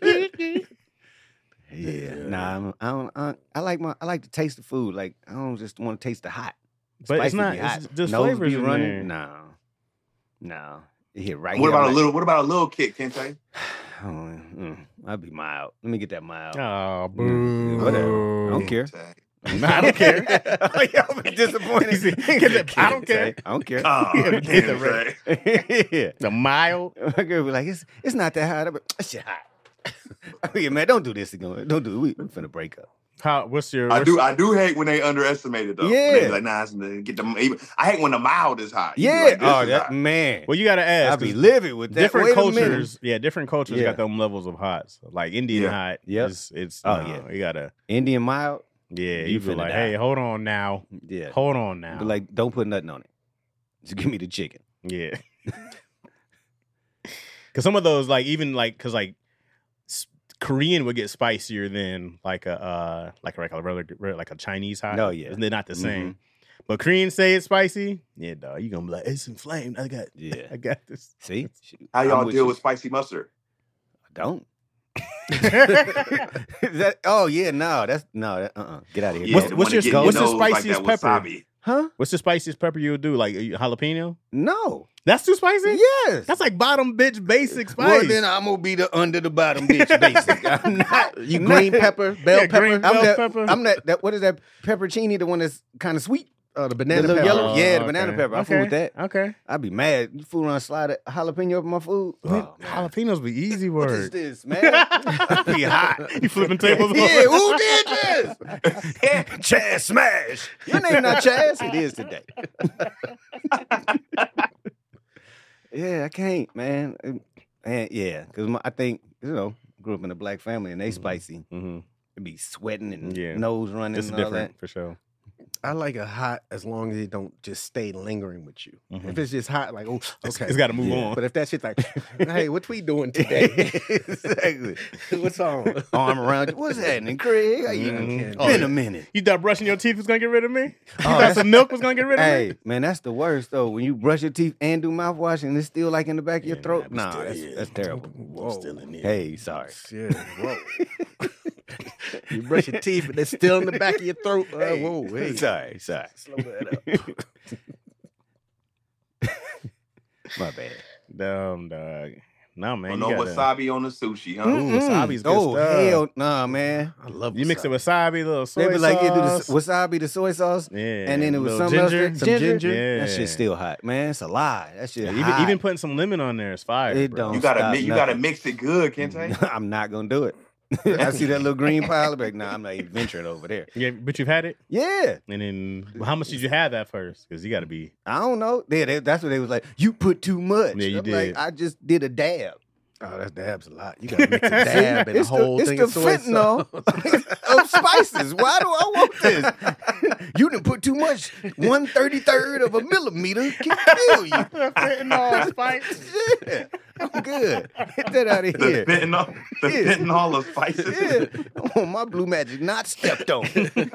Yeah. Nah, I like to taste the food. Like I don't just want to taste the hot. But it's Spicy not. be hot. It's just Nose flavors be in running. there. No. It hit right. What here. about I'm What about a little kick, Kente? I'll be mild. Let me get that mild. Oh, boo. Mm, whatever. I don't care. I don't care. Oh, y'all be disappointed. I don't care. I don't care. Oh, Yeah, damn, the right. Yeah. The mild. My girl be like, it's not that hot. I'm like, that shit hot. Yeah, man, don't do this again. Don't do it. We finna break up. What's your? I do hate when they underestimate it though. When Yeah. they be like, nah, get them. I hate when the mild is hot. You be Yeah. like, this Oh, is that hot. man. Well, you gotta I ask. be 'cause living with that. different Wait a minute. cultures. Yeah, different cultures Yeah. got them levels of hot. So, like Indian Yeah. hot. Yep. It's. Oh, no, yeah. You gotta. Indian mild. Yeah, You you feel finna like, die. hey, hold on now. Yeah. Hold on now. But like, don't put nothing on it. Just give me the chicken. Yeah. Because some of those, like, even like, because like Korean would get spicier than like a regular, like a Chinese hot. Oh, yeah. They're not the same. Mhm. But Koreans say it's spicy. Yeah, dog. You gonna be like, it's inflamed. I got Yeah. this. See? Shoot. How y'all I'm deal you. with spicy mustard? Don't. Is that, oh yeah, no, that's no. Get out of here. Yeah, What's the your- one that get in what's your the nose like spiciest that pepper? wasabi. Huh? What's the spiciest pepper you would do? Like jalapeno? No. That's too spicy? Yes. That's like bottom bitch basic spice. Well, then I'm gonna be the under the bottom bitch. Basic. I'm not. You green pepper, bell Yeah, pepper. green I'm bell that, pepper. I'm that. What is that peppercini? The one that's kind of sweet. The The banana little pepper. yellow. Yeah, the okay. banana pepper. I fool Okay. with that. Okay. I'd be mad. You fool around, slide a jalapeno up in my food. Oh, man. Jalapenos be easy What is word. this, man? I'd be hot. You flipping tables over. Yeah, who did this? Chaz Smash. Your name not Chaz? It is today. Yeah, I can't, man. And yeah, because I think, grew up in a black family and they spicy. Mm-hmm. It be sweating and Yeah. nose running It's and all that. different for sure. I like a hot as long as it don't just stay lingering with you. Mhm. If it's just hot, like, oh, okay. It's got to move on. But if that shit's like, hey, what we doing today? Exactly. What's on? Arm around you. What's happening, Craig? How you? Mhm. Oh, Been yeah. a minute. You thought brushing your teeth was gonna get rid of me? You Oh, thought that's- some milk was gonna get rid of me? Hey, man, that's the worst though. When you brush your teeth and do mouthwash and it's still like in the back of your Yeah, throat. nah, Nah, we still- that's terrible. Whoa. Still in there. Hey, sorry. Shit, whoa. You brush your teeth, but they're still in the back of your throat. Whoa, hey. Sorry. Slow that up. My bad. Dumb dog. No man, no you gotta, wasabi on the sushi, huh? Ooh, wasabi's good Oh, stuff. hell nah, man. I love You mix it with wasabi, little soy They be like, you do the sauce. wasabi, the soy sauce, Yeah, and then it was little something else. ginger. That- Some ginger. Yeah. That shit's still hot, man. It's a lie. That shit. Yeah, hot. even putting some lemon on there is fire. It bro. don't. You gotta stop you gotta nothing. mix it good, Kente. I'm not gonna do it. I see that little green pile. I'm like, nah, I'm not even venturing over there. Yeah, but you've had it, Yeah, and then how much did you have that first? Because you got to be. I don't know. That's what they was like. You put too much. Yeah, you I'm did. like, I just did a dab. Oh, that's dabs a lot. You gotta mix a dab and a whole it's thing the of soy fentanyl sauce. of spices. Why do I want this? You done put too much. 1/33 of a millimeter can kill you. Fentanyl spice. Yeah, I'm good. Get that out of The here. fentanyl of spices. Yeah, I want my blue magic not stepped on.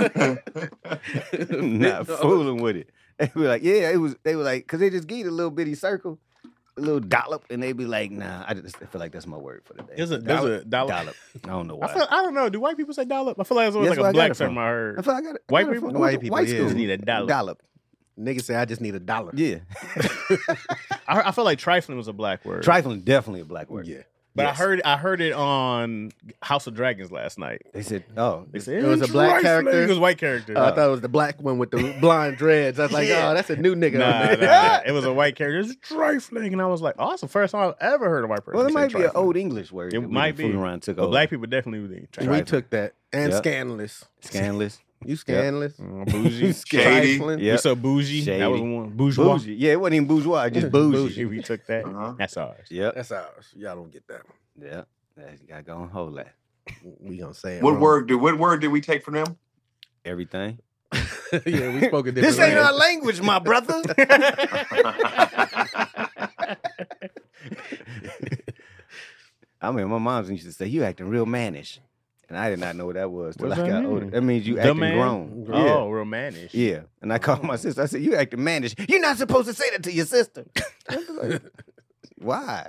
Not fooling with it. They be like, yeah, it was. They were like, because they just give you a little bitty circle, a little dollop, and they be like, nah. I feel like that's my word for the day. There's a Dollop. dollop. I don't know I why. don't know. Do white people say dollop? I feel like it's always That's like where a I got black it from. term I heard. I feel like I got it. White I got it people? from White people, White yeah. school. Just need a dollop. Dollop. Niggas say I just need $1. Yeah. I feel like trifling was a black word. Trifling definitely a black word. Yeah. But Yes. I heard it on House of Dragons last night. They said, oh, They said It was a black trifling. character? It was a white character. I thought it was the black one with the blonde dreads. I was like, Yeah. oh, that's a new nigga. Nah, on there. it was a white character. It's trifling, and I was like, "Oh, that's the first time I've ever heard a white person." well, it say might be an trifling. old English word. It that we might done fooling be. around took But over. black people definitely would We trifling. took that. And Yep. scandalous. Scandalous. You scandalous. Bougie. Shady. Trifling. Yeah. You so bougie. Shady. That was one. Bourgeois. Bougie. Yeah, it wasn't even bourgeois, just bougie. We took that. Uh-huh. That's ours. Yep. That's ours. Y'all don't get that. Yeah. You gotta go and hold that. We gonna say it. What wrong. word did we take from them? Everything. Yeah, we spoke a different This ain't our language. language, my brother. I mean, my mom used to say, "You acting real mannish," and I did not know what that was till What I does got that older. mean? That means you The acting man? grown. Oh, real mannish. Yeah. And I called my sister. I said, "You acting mannish. You're not supposed to say that to your sister." I was like, why?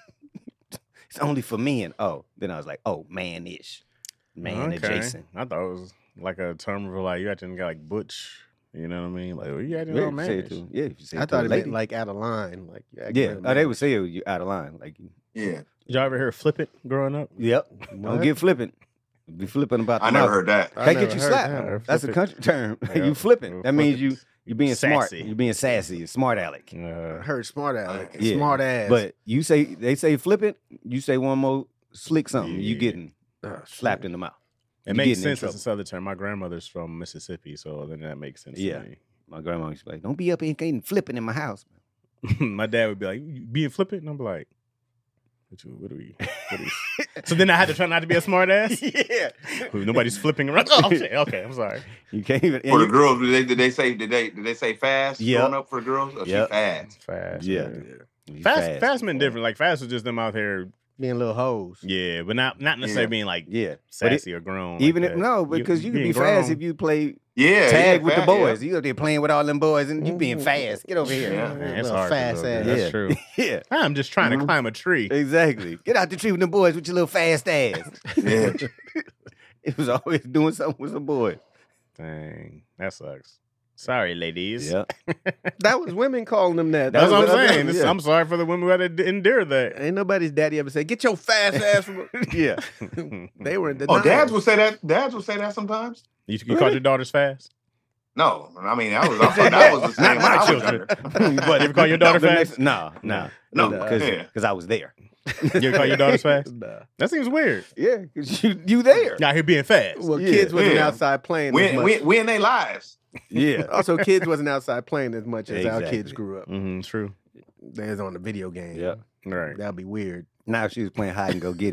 It's only for men. Oh, then I was like, "Oh, mannish, man Okay. adjacent." I thought it was like a term for like you acting like butch. You know what I mean? Like, you acting Yeah, all if you say it mannish. to, yeah, if you say I it to thought a it lady. meant like out of line. Like you acting Yeah. real Oh, they man. would say you out of line. Like, Yeah, Did y'all ever hear flip it growing up? yep. What? Don't get flippant. Be flipping about the I never mouth. heard that. I That never get you heard slapped. that. That's a Flip it. country term. Yeah. You flipping. Flip That means it. you being smart. Sassy. You being sassy. Smart aleck. I heard smart ass. Yeah. Smart ass. But you say they say flip it. You say one more slick something. You Yeah. getting Oh, slapped in the mouth. It You makes getting in sense as a trouble. southern term. My grandmother's from Mississippi, so then that makes sense Yeah. to me. My grandma used to be like, "Don't be up here getting flipping in my house." My dad would be like, "You being flippant?" And I'm like, what are we? So then I had to try not to be a smart ass. Yeah. Nobody's flipping around. Oh, shit. Okay, I'm sorry. You can't even. For the girls, did they say fast? Yep. Growing up for the girls, or Yep. she fast? Fast. Yeah. man. You Fast meant different. Like fast was just them out here. being little hoes. Yeah, but not necessarily Yeah. being like Yeah. But it- sassy or grown. even like if that. no, because you can being be fast grown. if you play Yeah, tag yeah, with the fast, boys. You up there playing with all them boys and you being Mhm. fast. Get over here. Yeah. Man, it's Little hard. to fast do, ass. That's Yeah. true. Yeah. I'm just trying to Mhm. climb a tree. Exactly. Get out the tree with the boys with your little fast ass. Yeah. It was always doing something with some boys. Dang, that sucks. Sorry, ladies. Yeah. That was women calling them that. That's what I'm what I saying. mean, This- yeah. I'm sorry for the women who had to endure that. Ain't nobody's daddy ever said, "Get your fast ass from." Yeah. They were in the Oh, dads will say that. Dads will say that sometimes. You called your daughters fast? No, I mean I thought that was the same. Not when my I was children. younger. What, ever call your daughter The fast? next- No, no. No, Because yeah. I was there. You ever call your daughters fast? Nah. That seems weird. Yeah, because you there. Out here being fast. Well, Yeah. kids wasn't Yeah. outside playing as much. We in their lives. Yeah. Also, kids wasn't outside playing as much as our Exactly. kids grew up. Mm-hmm, true. They was on the video game. Yeah. Right. That'd be weird. Now she was playing hide and go get it.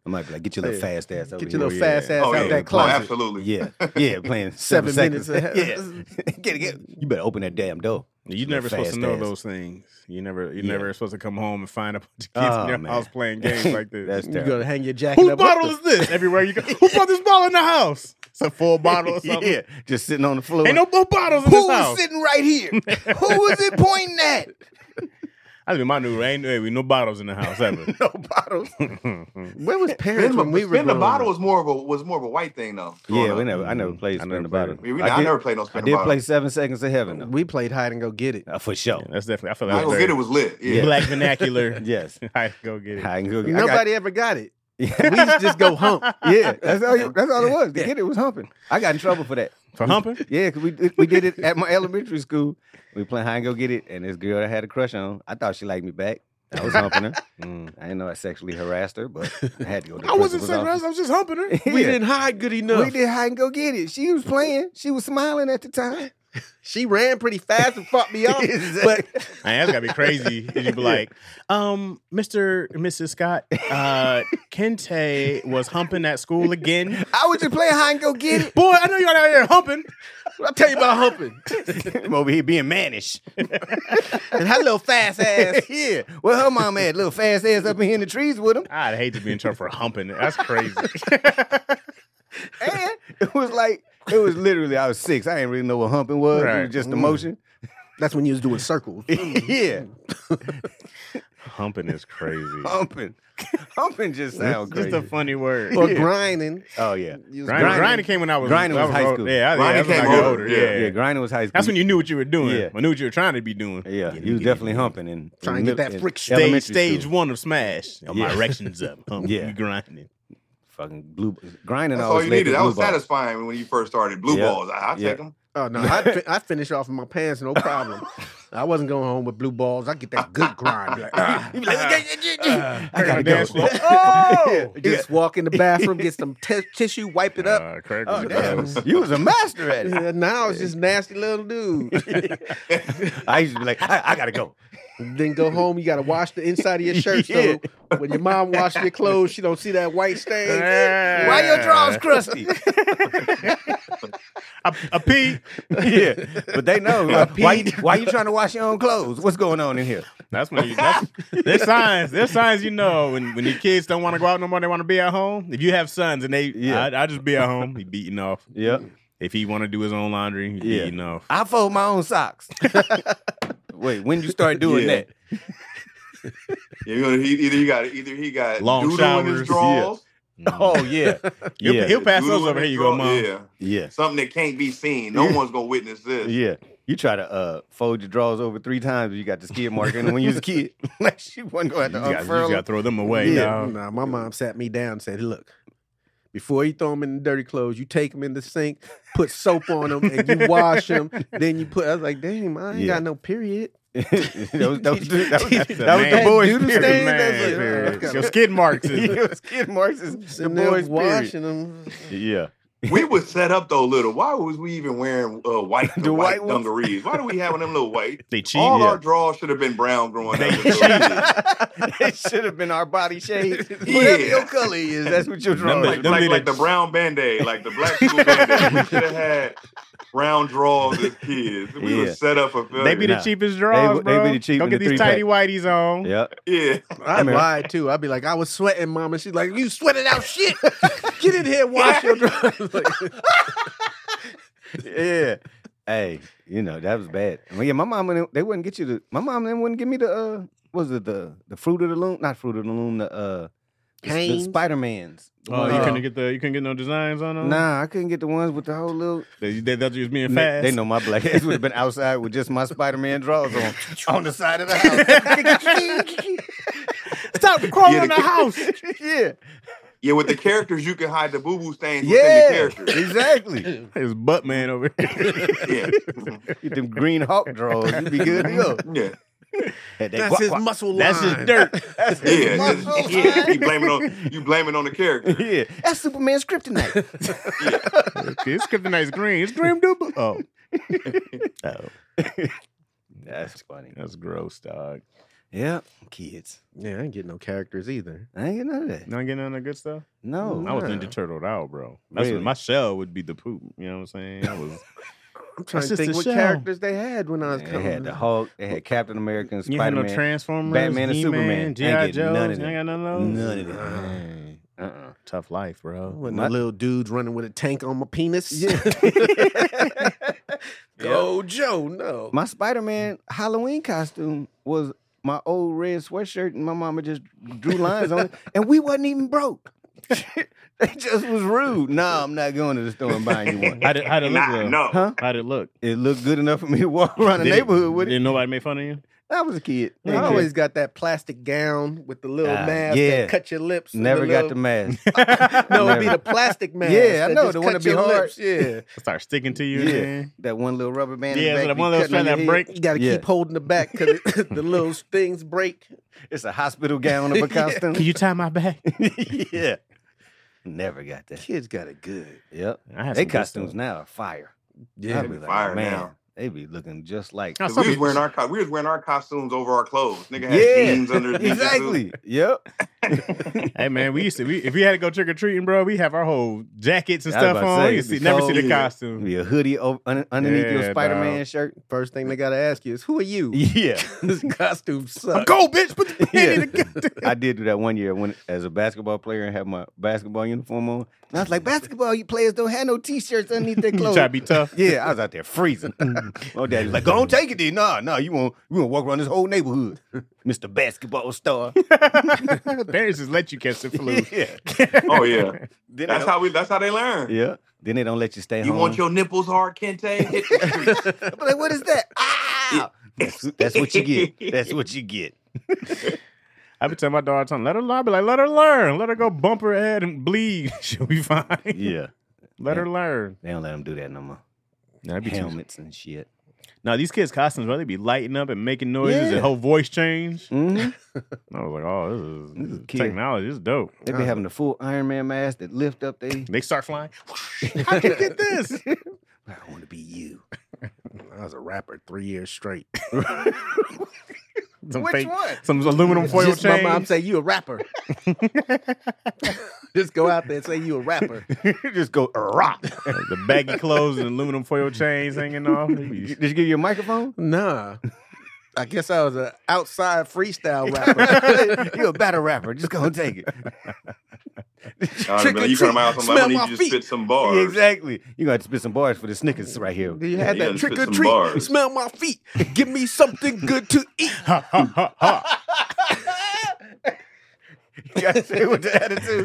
I might be like, get your little fast ass over Get here. your little fast ass Oh, out yeah. that closet. Absolutely. Yeah, playing 7 seconds. minutes. Yeah, get. You better open that damn door. You never supposed to know those things. You never supposed to come home and find a bunch of kids in your house playing games like this. That's You terrible. gotta hang your jacket Whose up. bottle is this? Everywhere you go. Who brought this bottle in the house? It's a full bottle or something. Yeah, just sitting on the floor. Ain't no bottles in Who this was house. sitting right here? Who was it pointing at? That's been my new rule. Ain't no bottles in the house ever. No bottles. Where was parents when we were Spin the growing bottle up? was more of a white thing though. Yeah, I never played spin the bottle. I never played no I spin the did bottle. play 7 Seconds of Heaven though. We played hide and go get it. For sure. Yeah, that's definitely. I feel I like go get it was lit. Yeah. black vernacular. Yes. I go get it. I can go get Nobody ever got it. I We got, used to just go hump. yeah, that's all it was. The kid it was humping. I got in trouble for that. For humping? Yeah, because we did it at my elementary school. We playing hide and go get it, and this girl I had a crush on, I thought she liked me back. I was humping her. I didn't know I sexually harassed her, but I had to go to the I wasn't principal's saying office. I was just humping her. We Yeah. didn't hide good enough. We did hide and go get it. She was playing. She was smiling at the time. She ran pretty fast and fought me off. But Man, that's gotta be crazy. Did you be like, Mr. and Mrs. Scott, Kente was humping at school again? I was just playing hide and go get it. Boy, I know you're out here humping. I'll tell you about humping. I'm over here being mannish. And her little fast ass. Yeah. Well, her mom had little fast ass up in here in the trees with him. I'd hate to be in trouble for humping. That's crazy. And it was literally, I was 6. I didn't really know what humping was. It Right. was just emotion. That's when you was doing circles. Yeah. Humping is crazy. Humping. Humping just sounds Just crazy. a funny word. Or grinding. Oh, yeah. You was Grinding came when I was Grinding was I high old. school. Yeah, Grinding that's when I came got older, older. yeah. Yeah. Yeah, grinding was high school. That's when you knew what you were doing. Yeah. I knew what you were trying to be doing. Yeah, he was definitely humping. And Trying to get that friction. Stage one of Smash. My Yeah. erections up. Yeah. You grinding. Fucking blue. Grinding That's all always you led needed. to That blue was balls. satisfying when you first started. Blue Yeah. balls. I'll Yeah. take them. Oh, no. I finish off in my pants, no problem. I wasn't going home with blue balls. I get that good grind. Like, You be like, I gotta dance go. floor. Oh! just walk in the bathroom, get some tissue, wipe it up. Craig Oh, was damn. gross. You was a master at it. Yeah, now it's just nasty little dude. I used to be like, I gotta go. Then go home, you got to wash the inside of your shirt. Yeah. So when your mom washes your clothes, she don't see that white stain. Why your drawers crusty? A pee. Yeah, but they know. Why you trying to wash your own clothes? What's going on in here? That's when there's signs. There's signs you know when your kids don't want to go out no more. They want to be at home. If you have sons and I just be at home. He beating off. Yep. If he want to do his own laundry, he beating off. I fold my own socks. Wait, when you start doing Yeah. that? Either he got Long doodle in showers. his drawers. Oh yeah, yeah, He'll pass doodle those in over. his Here you go, draw- mom. Yeah. yeah, Something that can't be seen. No one's gonna witness this. yeah. You try to fold your drawers over 3 times, you got the skid mark in them when you was a kid. Like she wasn't going to You just unfurl got to them. throw them away. Yeah. dog. Nah, my mom sat me down and said, look, before you throw them in the dirty clothes, you take them in the sink, put soap on them, and you wash them. Then you put, I was like, damn, I ain't Yeah. got no period. that was the man. boys' Doodle period. stain, Man, that's it. period. Your skid marks is Yeah, skid marks is the Sitting there boys' washing period. them. Yeah. We was set up though, little. Why was we even wearing white The white white ones? dungarees? Why do we having them little white? they cheat. All yeah. our drawers should have been brown growing up. It should have been our body shade. Whatever your color is, that's what you're drawing. Them like the brown Band-Aid, like the black people Band-Aid. We should have had brown drawers as kids. We Yeah. were set up for failure. They be the Nah. cheapest draws, They bro. be the cheap Go in get the these 3-pack. tidy whities on. Yep. Yeah. I lied too. I'd be like, I was sweating, mom. And she's like, you sweating out shit. Get in here and wash your drawers. Like, Yeah. Hey, that was bad. I mean, yeah, my mom, they wouldn't get you the. My mom then wouldn't give me the. What was it the Fruit of the Loom? Not Fruit of the Loom. The Canes? Spider-Mans. Oh, you couldn't get no designs on them. Nah, I couldn't get the ones with the whole little. They thought you was being They, fast. they know my black ass would have been outside with just my Spider-Man drawers on the side of the house. Stop crawling Yeah, in the the- house. Yeah. Yeah, with the characters, you can hide the boo-boo stains Yeah. within the characters. Exactly. His butt man over here. Yeah. Get them green hawk drawers. You'd be good to go. Yeah. Had that that's guac his guac. muscle line. That's just dirt. That's his Yeah. muscle Yeah. line. You blame it on the character. Yeah. That's Superman's kryptonite. It's kryptonite's green. It's Grim Duper. Oh. That's funny. That's gross, dog. Yeah, kids. Yeah, I ain't getting no characters either. I ain't getting none of that. Not getting none of the good stuff. No. I was Nah. Ninja Turtled out, bro. That's Really? what my shell would be the poop. You know what I'm saying? I was. I'm trying That's to just think a what shell. characters they had when I was They coming. had the Hulk. They had Captain America and You had no Spider-Man. Transformers, Batman and He-Man, Superman. G.I. I ain't Joe. getting none of You them. ain't got none of those. None of them. Dang. Tough life, bro. When My- the little dudes running with a tank on my penis. Yeah. Go Joe, no. My Spider-Man Halloween costume was my old red sweatshirt, and my mama just drew lines on it, and we wasn't even broke. They just was rude. Nah, I'm not going to the store and buying you one. How'd it look, though? No. Huh? How'd it look? It looked good enough for me to walk around the Did neighborhood with it. Didn't nobody make fun of you? I was a kid. I always got that plastic gown with the little mask yeah. that cut your lips. and Never got the little... mask. No, it'd be the plastic mask. Yeah, I that know, just the one cut that be your hard. lips. Yeah. Start sticking to you. Yeah, Man. that one little rubber band. Yeah, in the so back the one of those cutting on trying to your head. break. You got to Yeah. keep holding it back because the little things break. It's a hospital gown of a costume. Can you tie my back? Yeah, never got that. Kids got it good. Yep, I had they some good costumes stuff. now are fire. Yeah. I be like, fire man, now. they be looking just like. Now, 'Cause some we was people- wearing our costumes over our clothes. Nigga had Yeah, jeans under the exactly. Yep. Hey man, we used to. If we had to go trick or treating, bro, we have our whole jackets and I was stuff about to on. say, You it'd be never see cold. the costume. Be a hoodie underneath your Yeah, Spider-Man dog. shirt. First thing they got to ask you is, who are you? Yeah. This costume sucks. Go, bitch! Put the Yeah. panty together. I did do that one year when, as a basketball player, and had my basketball uniform on. And I was like, basketball, you players don't have no t-shirts underneath their You clothes. try to be tough. Yeah, I was out there freezing. My daddy's like, go on, take it then. Nah, you won't walk around this whole neighborhood, Mr. Basketball Star. Parents just let you catch the flu. Yeah. Oh yeah, Then that's how they learn. Yeah. Then they don't let you stay You home. want your nipples hard, Kente? Hit the streets. I'm like, what is that? Ah! That's what you get. That's what you get. I be telling my daughter, all the time, let her learn. I be like, let her learn. Let her go bump her head and bleed. She'll be fine. Yeah. Let her learn. They don't let them do that no more. That'd be too. Helmets and shit. Now these kids' costumes, bro, they be lighting up and making noises. Yeah. The whole voice change. Mm-hmm. I was like, oh, this is kid. technology. This is dope. They be having the full Iron Man mask that lift up they. They start flying. How'd you get this? I want to be you. I was a rapper 3 years straight. Some Which one? Some aluminum foil Just my chain. mom say you a rapper. Just go out there and say you a rapper. Just go rock. The baggy clothes and aluminum foil chains hanging off. They be- Did you give you a microphone? Nah. I guess I was an outside freestyle rapper. You're a battle rapper. Just go and take it. You come to my house on Smell lemon, my you just feet. spit some bars. Yeah, exactly. You got to spit some bars for the Snickers right here. You had you that done trick spit or some treat. bars. Smell my feet. Give me something good to eat. Ha, ha, ha, ha. You got to say it with the attitude.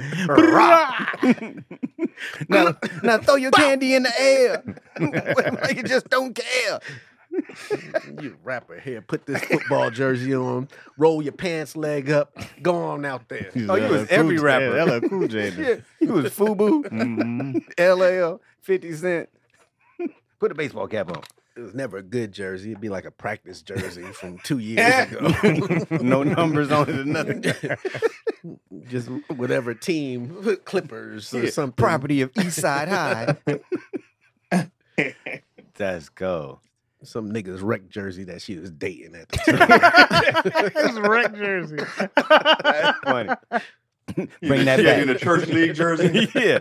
Rock. now throw your candy in the air. Like you just don't care. You rapper here. Put this football jersey on. Roll your pants leg up. Go on out there. Oh, you was every rapper. LL Cool J. Yeah, you was FUBU, Mhm. LL, 50 Cent. Put a baseball cap on. It was never a good jersey. It'd be like a practice jersey from 2 years ago. No numbers on it or nothing. Just whatever team, Clippers or Yeah, something. property of Eastside High. That's cool. Some nigga's rec jersey that she was dating at the time. It's wreck jersey. That's funny. Bring that Yeah, in back. a church league jersey. Yeah.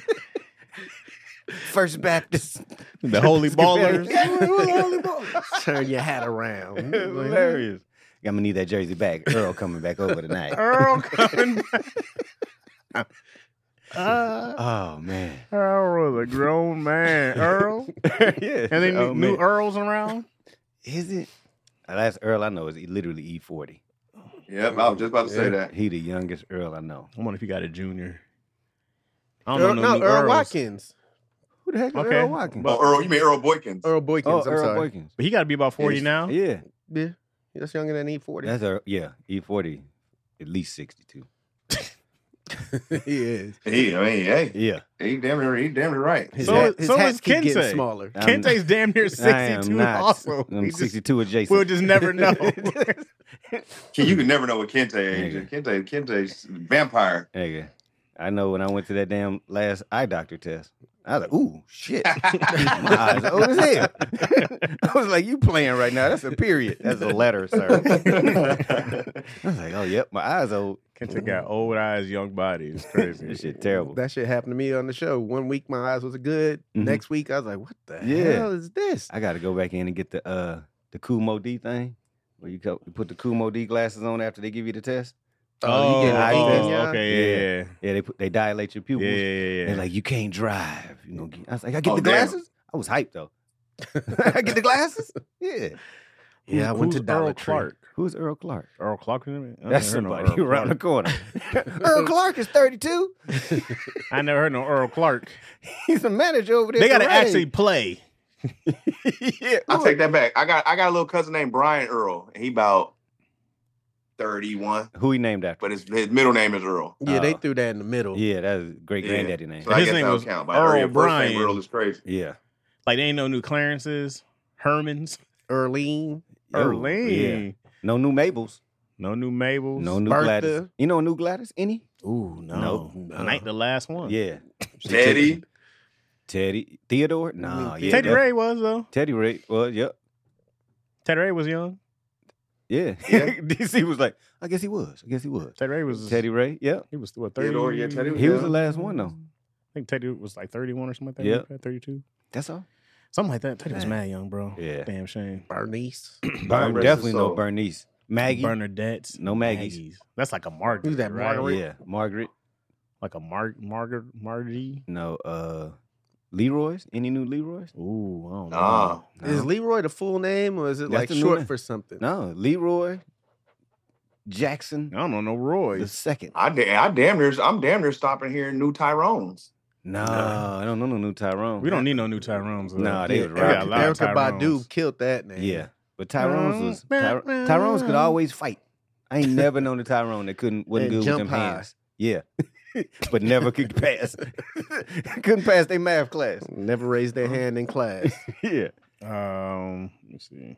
First Baptist. The Holy Ballers. Turn your hat around. Hilarious. I'm gonna need that jersey back. Earl coming back over tonight. Earl coming back. Oh man. Earl was a grown man. Earl? Yeah. And they Oh, new man. Earls around? Is it? The last Earl I know is literally E40. Yep, I was just about to say that. He the youngest Earl I know. I wonder if he got a junior. I don't know No, new Earl Earls. Watkins. Who the heck is Okay. Earl Watkins? Oh, Earl, you mean Earl Boykins? Earl Boykins. Oh, I'm Earl sorry. Boykins. But he got to be about 40 Yes. now. Yeah. Yeah, that's younger than E40. That's Earl. Yeah. E40, at least 62. He is. Hey, Yeah. he damn near right. His, So- hat, his so hats is keep getting Kente. smaller. Kente's damn near I am 62 not. also. I'm We just- 62 adjacent. We'll just never know. You can never know what Kente age is. Kente's vampire. Nigga, I know when I went to that damn last eye doctor test, I was like, ooh, shit. My eyes are old as hell. I was like, you playing right now. That's a period. That's a letter, sir. I was like, oh, yep, my eyes old. Kenta got old eyes, young body. It's crazy. This shit terrible. That shit happened to me on the show. 1 week my eyes was good. Mhm. Next week I was like, what the Yeah. hell is this? I got to go back in and get the Kumo D thing, where you put the Kumo D glasses on after they give you the test. Oh, you get eye test now? okay, yeah. Yeah, they dilate your pupils. Yeah. They're like, you can't drive. I was like, I get Oh, the damn. glasses? I was hyped, though. I get the glasses? Yeah. Yeah, I went to Who's Dollar Earl Tree. Clark. Who's Earl Clark? Earl Clark? I That's never heard no somebody Earl around the Clark. corner. Earl Clark is 32. I never heard no Earl Clark. He's a manager over there. They got to at the Raid. actually play. Yeah. I'll take that back. I got a little cousin named Brian Earl, and he about 31, Who he named after? but his middle name is Earl. Yeah, they threw that in the middle. Yeah, that's great Yeah. granddaddy name. So I His guess name that was would count. But Earl your first Brian. name Earl is crazy. Yeah. Like, they ain't no new Clarences, Hermans, Earlene, Yo, Erlene. Yeah. No new Mabels. No new Mabels. No new Bertha. Gladys. You know a new Gladys? Any? Ooh, no. Night the last one. Yeah. Teddy. Theodore? No, yeah. Teddy that- Ray was, though. Teddy Ray. Well, yep. Teddy Ray was young. Yeah. Yeah. DC was like, I guess he was. Teddy Ray was. Teddy Ray. Yep. He was, what, 30? Theodore, yeah, Teddy was He was young. the last one, though. I think Teddy was like 31 or something like that. Yep. Like that, 32. That's all. Something like that. Teddy was Man. mad young, bro. Yeah. Damn shame. Bernice. God rest Definitely his no soul. Bernice. Maggie. Bernadette's. No Maggies. That's like a Margaret. Who's that, right? Margaret? Yeah. Margaret. Like a Margie. No. Leroy's. Any new Leroy's? Ooh, I don't know. Nah. Is Leroy the full name or is it That's like the new short name. for something? No. Leroy Jackson I don't know no Roy. the second. I'm damn near stopping here in New Tyrone's. No, I don't know no new Tyrone. We don't need no new Tyrones. Nah, they Yeah, was We got a right. lot of Erica Tyrones. Badu killed that name. Yeah, but Tyrone's Tyrone's could always fight. I ain't never known a Tyrone that wasn't And good with jump them high. hands. Yeah, but never could pass. Couldn't pass their math class. Never raised their hand in class. Yeah, Let me see.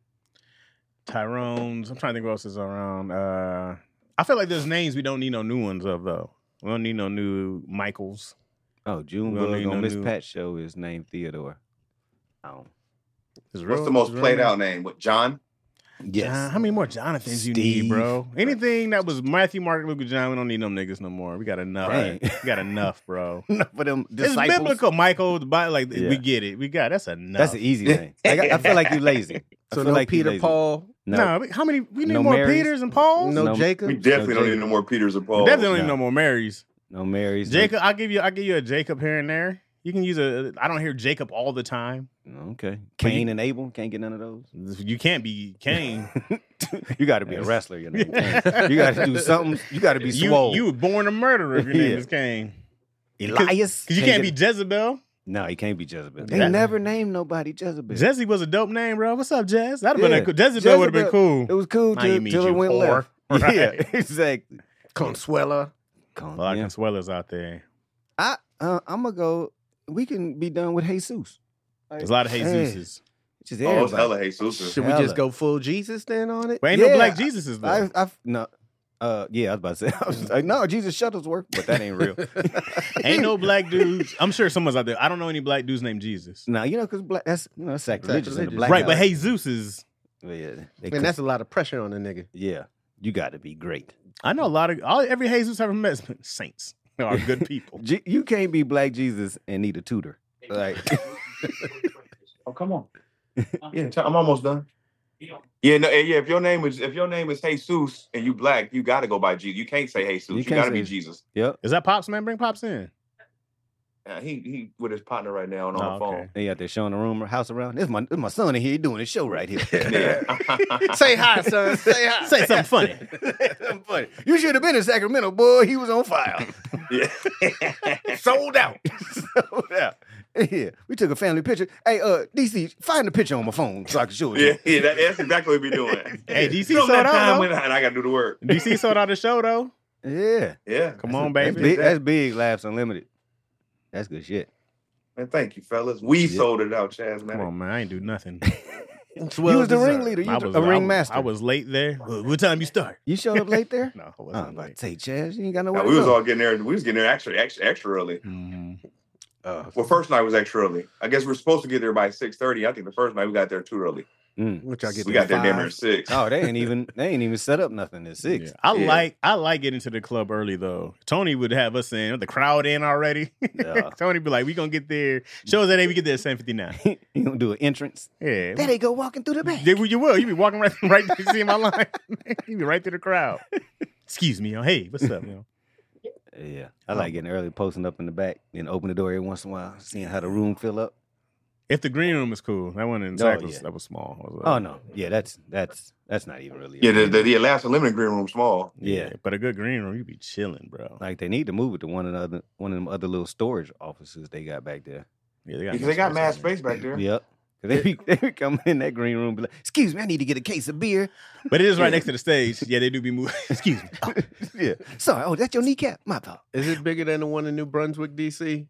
Tyrone's. I'm trying to think what else is around. I feel like there's names we don't need no new ones of though. We don't need no new Michaels. Oh, June We don't Bug need on no Miss new- Pat's show is named Theodore. Oh, What's the most played out name? What, John? yes. How many more Jonathans you need, Steve. bro? Anything that was Matthew, Mark, Luke, John, we don't need them niggas no more. We got enough. Dang. We got enough, bro. For them It's disciples. biblical, Michael. The Bible, like Yeah. we get it. We got that's enough. That's an easy name. I feel like you're lazy. I So feel no like you Peter lazy. Paul, No, how many? We need No more Marys? Peters and Pauls. no, No, Jacob. We definitely No, don't need Jacob. no more Peters or We Pauls. definitely don't need No. no more Marys. No Marys. Jacob, I'll give you a Jacob here and there. You can use I don't hear Jacob all the time. No. Okay. Cain and Abel can't get none of those. You can't be Cain. You got to be a wrestler. You got to do something. You got to be swole. you were born a murderer if your name Yeah. is Cain. Elias. Because you can't be Jezebel. No, he can't be Jezebel. They That- never named nobody Jezebel. Jesse was a dope name, bro. What's up, Jez? That'd have Yeah. been Jezebel would have been Jezebel. cool. It was cool Now you meet till it you went whore. left. Right. Yeah, exactly. Consuela. A lot Yeah. of Consuelos out there. I'm gonna go. We can be done with Jesus. There's a lot of Jesuses. Just Oh, it's everybody. hella Jesus. Should we Hella. just go full Jesus then on it? But ain't Yeah. no black Jesuses though. No. Yeah, I was about to say. I was like, no, Jesus Shuttlesworth, but that ain't real. Ain't no black dudes. I'm sure someone's out there. I don't know any black dudes named Jesus. Now because black. That's sacrilegious in the Sacrilegious. black. Right, but house. Jesus is. Yeah, they And that's a lot of pressure on the nigga. yeah. You got to be great. I know a lot of every Jesus I've ever met is saints are good people. You can't be Black Jesus and need a tutor. Like, Oh, come on. Yeah, I'm almost done. Yeah, no, yeah. If your name is Jesus and you black, you got to go by Jesus. You can't say Jesus. You can't got to be say- Jesus. yep. Is that Pops, man? Bring Pops in. He with his partner right now and on Oh, the phone. okay. They out there showing the room house around. This my son in here. He doing his show right here. Yeah. Say hi, son. Say hi. Say something funny. Something funny. You should have been in Sacramento, boy. He was on fire. Yeah. Sold out. Sold out. Yeah, we took a family picture. Hey, DC, find the picture on my phone so I can show it. Yeah, that's exactly what we doing. Hey, DC You don't sold have time out. when I got to do the work. DC sold out the show though. Yeah. Yeah. Come on, That's baby. big, that's big. Laughs Unlimited. That's good shit. Man, thank you, fellas. We Yeah. sold it out, Chaz, man. Come on, man. I ain't do nothing. It's You well was the deserved. ringleader. You I was was a ringmaster. I was late there. What time you start? You showed up late there? No, I I'm wasn't about to late. say, Chaz, you ain't got Now, nowhere we to was go. all getting there. We was getting there extra early. Mhm. Well, first night was extra early. I guess we're supposed to get there by 6:30. I think the first night we got there too early. Which I get We got there damn near 6. Oh, they ain't even set up nothing at 6. Yeah. I like getting to the club early though. Tony would have us in the crowd in already. Yeah. Tony be like, we gonna get there. Show us that day we get there at 7:59. You gonna do an entrance? Yeah. There they go walking through the back. You will. You be walking right to see my line. You be right through the crowd. Excuse me, yo. Hey, what's up, yo? Yeah, I like getting early, posting up in the back, then open the door every once in a while, seeing how the room fill up. If the green room is cool, that one in Zach that was small. Oh no, yeah, that's not even really. Yeah, the last Unlimited green room small. Yeah, but a good green room, you be chilling, bro. Like they need to move it to one of them other little storage offices they got back there. Yeah, they got mad space back there. Yep. They be coming in that green room, be like, "Excuse me, I need to get a case of beer." But it is right next to the stage. Yeah, they do be moving. Excuse me. Oh, yeah, sorry. Oh, that's your kneecap. My fault. Is it bigger than the one in New Brunswick, DC?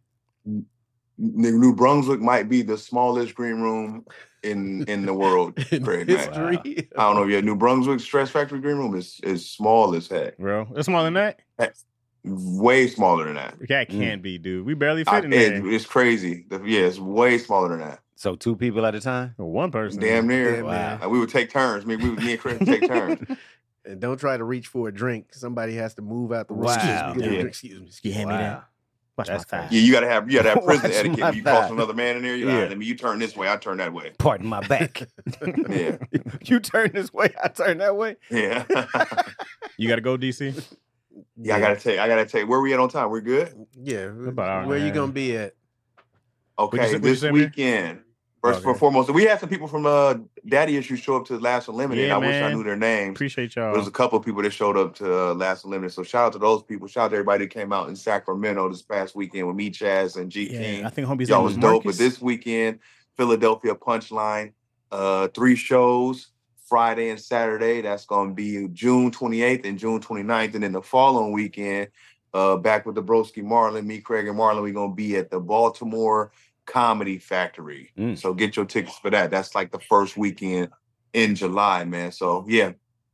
New Brunswick might be the smallest green room in the world. Craig, history. I don't know. Yeah, New Brunswick Stress Factory green room is small as heck. Bro, it's smaller than that? Way smaller than that. That can't be, dude. We barely fit in there. It's crazy. It's way smaller than that. So 2 people at a time? Or 1 person. Damn near. Wow. We would take turns. Me and Chris would take turns. And don't try to reach for a drink. Somebody has to move out the room. Wow. Excuse me. You hand me that? Watch That's my thighs. Yeah, you gotta have prison Watch etiquette. my You cross thigh. another man in there, you're like, you turn this way, I turn that way. Pardon my back. Yeah. You turn this way, I turn that way. Yeah. You gotta go, DC? Yeah, I gotta take. Where we at on time? We're good? Yeah. About Where you gonna be at? Okay, this weekend. First and foremost, we had some people from Daddy Issues show up to Last Unlimited. Yeah, I wish I knew their names. Appreciate y'all. There's a couple of people that showed up to Last Unlimited. So shout out to those people. Shout out to everybody that came out in Sacramento this past weekend with me, Chaz, and G King. I think Homie's y'all name was was dope. Marcus. But this weekend, Philadelphia Punchline, 3 shows, Friday and Saturday. That's going to be June 28th and June 29th. And then the following weekend, back with the Broski Marlon, me, Craig, and Marlon, we're going to be at the Baltimore Comedy Factory. So get your tickets for that. That's like the first weekend in July, man. So yeah,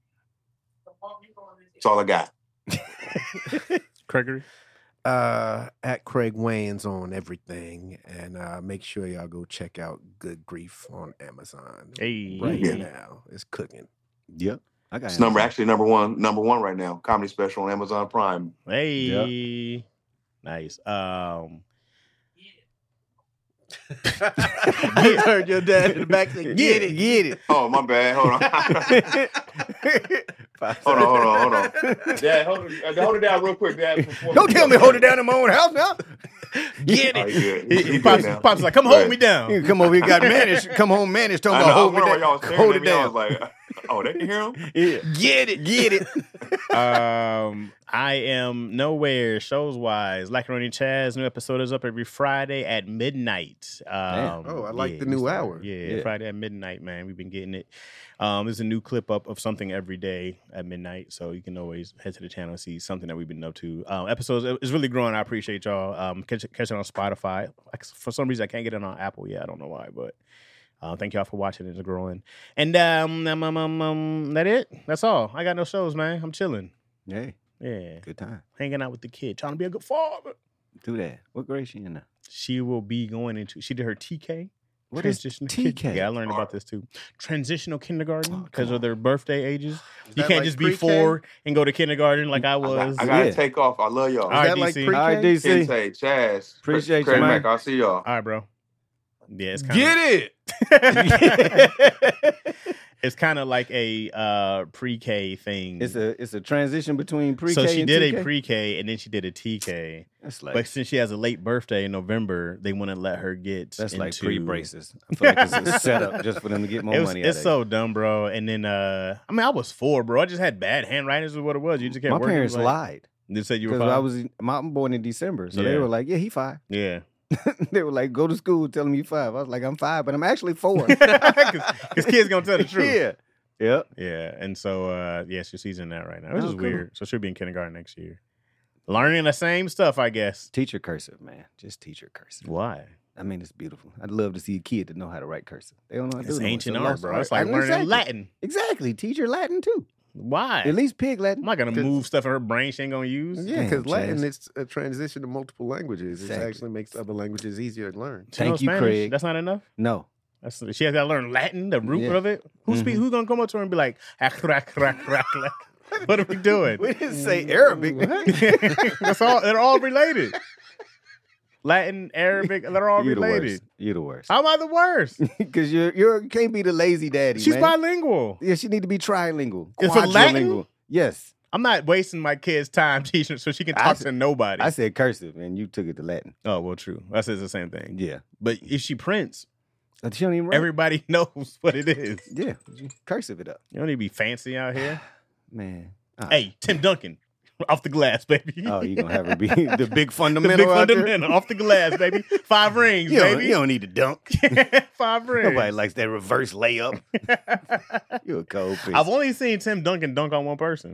that's all I got. Gregory? At Craig Wayans on everything, and make sure y'all go check out Good Grief on Amazon right now. It's cooking. Yep. I got it's number one right now. Comedy special on Amazon Prime. Hey, yep. Nice. I heard your dad in the back say, get it. Oh, my bad. Hold on. Dad, hold it down real quick, Dad. Don't tell me hold it down in my own house now. Get it. He pops like, come hold me down. You come over here, got managed. Come home managed. Talking about hold me down. Hold it down. I was like, oh, they can hear him? Yeah. Get it. I am nowhere shows wise. Lacaroni Chaz, new episode is up every Friday at midnight. I like the new hour. Yeah, Friday at midnight, man. We've been getting it. There's a new clip up of something every day at midnight, so you can always head to the channel and see something that we've been up to. Episodes is really growing. I appreciate y'all. Catch it on Spotify. For some reason, I can't get it on Apple yet. I don't know why, but thank y'all for watching. It's growing. And that it. That's all. I got no shows, man. I'm chilling. Hey. Yeah. Good time. Hanging out with the kid. Trying to be a good father. Do that. What grade she in now? She will be going into, she did her TK. What is TK? Yeah, I learned about this too. Transitional kindergarten because of their birthday ages. You can't like just pre-K? be 4 and go to kindergarten like I was. I gotta take off. I love y'all. All right, that like DC. pre-K? All right, DC. Kente, Chaz. Appreciate Craig you, man. Mack, I'll see y'all. All right, bro. Yeah, it's kind Get it. It's kind of like a pre-K thing. It's a transition between pre-K so she and did TK? a pre-K and then she did a TK. That's like But since she has a late birthday in November, they want to let her get that's into... like pre-braces. I feel like it's a setup just for them to get more money out of It's so dumb, bro. And then, I was 4, bro. I just had bad handwriting is what it was. You just kept My working. parents lied. They said you were Because 5? I'm born in December. So Yeah. they were like, yeah, he 5. Yeah. They were like, go to school, tell him you 5. I was like, I'm 5, but I'm actually 4. Because kids going to tell the truth. Yeah. Yep. Yeah. And so, she's in that right now, which is weird. So she'll be in kindergarten next year. Learning the same stuff, I guess. Teacher cursive, man. Just teacher cursive. Why? I mean, it's beautiful. I'd love to see a kid that know how to write cursive. They don't know how to do It's it. ancient art, bro. It's like I know learning exactly. Latin. Exactly. Teach her Latin, too. Why? At least Pig I'm Latin. not gonna move stuff in her brain she ain't gonna use. Yeah, because Damn, Latin Chaz. it's a transition to multiple languages. Exactly. It actually makes other languages easier to learn. She knows Thank you, Spanish. Craig. That's not enough. No. She has got to learn Latin, the root Yeah. of it. Who's gonna come up to her and be like, what are we doing? We didn't say Arabic. That's all. They're all related. Latin, Arabic, they're all You're the related. worst. You're the worst. How am I the worst? Because you can't be the lazy daddy, She's man. bilingual. Yeah, she need to be trilingual. Is it Latin? Quadrilingual. Yes. I'm not wasting my kid's time teaching her so she can talk to nobody. I said cursive, and you took it to Latin. Oh, well, true. That says the same thing. Yeah. But if she prints, She don't even write. everybody knows what it is. Yeah. Cursive it up. You don't need to be fancy out here. Man. Hey, Tim Duncan, off the glass, baby. Oh, you gonna have her be the big the fundamental big out there? fundamental, off the glass, baby. 5 rings, You baby. don't need to dunk. 5 rings. Nobody likes that reverse layup. You're a cold piece. I've only seen Tim Duncan dunk on one person.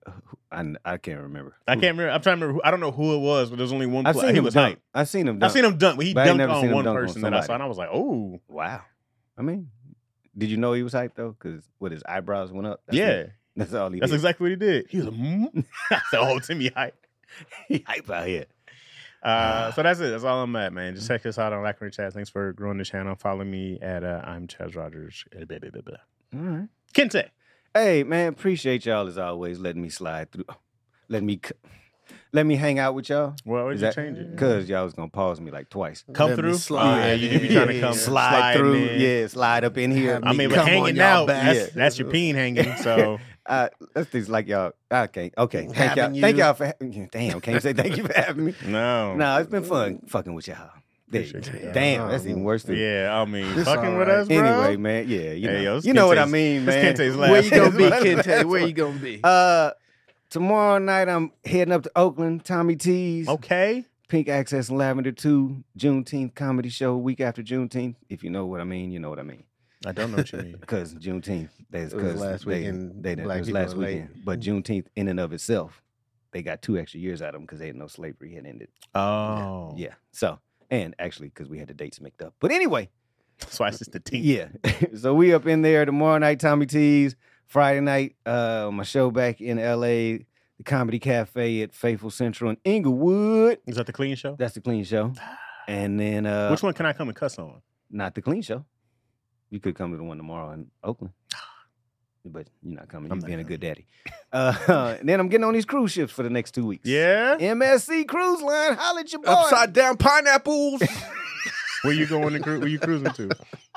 I can't remember. I can't remember. I'm trying to remember. I don't know who it was, but there's only one I've player. seen He him was dunk. hype. I've seen him dunk. I've seen him dunk, but he But I ain't dunked never seen on him one dunk on person that I saw, somebody. and I was like, oh, Wow. I mean, did you know he was hyped though? Because his eyebrows went up. That's yeah. it. That's all he That's did. exactly what he did. He was like, I said, oh, Timmy hype. He hype out here. So that's it. That's all I'm at, man. Just check us out on Lackery Chaz. Thanks for growing the channel. Follow me at I'm Chaz Rogers. Blah, blah, blah, blah. All right. Kente. Hey man, appreciate y'all as always letting me slide through. Let me hang out with y'all. Well, why Is did you that change it? because y'all was gonna pause me like twice. Come Let me through? slide Yeah, you do be in. trying to Yeah, come yeah. Slide through, in. yeah, slide up in here. Have I me mean, but come on hanging y'all out, back. that's your peen hanging. So That's things like y'all. Okay. Thank Having y'all. you. Thank y'all for. Damn, can't say thank you for having me. no. No, it's been fun fucking with y'all. Appreciate you. Damn, that's even worse than. Yeah, I mean, It's fucking all with right. us, bro. Anyway, man, yeah, you know, Hey, yo, this you know what I Kente's- mean, this man. Kente's Where you gonna be, That's Kente? Where what- you gonna be? Tomorrow night I'm heading up to Oakland, Tommy T's, Okay. Pink Access and Lavender 2, Juneteenth comedy show, week after Juneteenth. If you know what I mean, you know what I mean. I don't know what you mean. Because Juneteenth, that's It was because last weekend, It black was people last are late. weekend. But Juneteenth, in and of itself, they got 2 extra years out of them because they didn't know slavery had ended. Oh. Yeah. So, and actually, because we had the dates mixed up. But anyway, That's why it's just the team. yeah. So we up in there tomorrow night, Tommy T's. Friday night, my show back in LA, the Comedy Cafe at Faithful Central in Inglewood. Is that the clean show? That's the clean show. And then Which one can I come and cuss on? not the clean show. You could come to the one tomorrow in Oakland. But you're not coming. I'm You're not being a coming. good daddy. And then I'm getting on these cruise ships for the next 2 weeks. Yeah? MSC Cruise Line, holla at your boy. Upside down pineapples. Where you going to where you cruising to?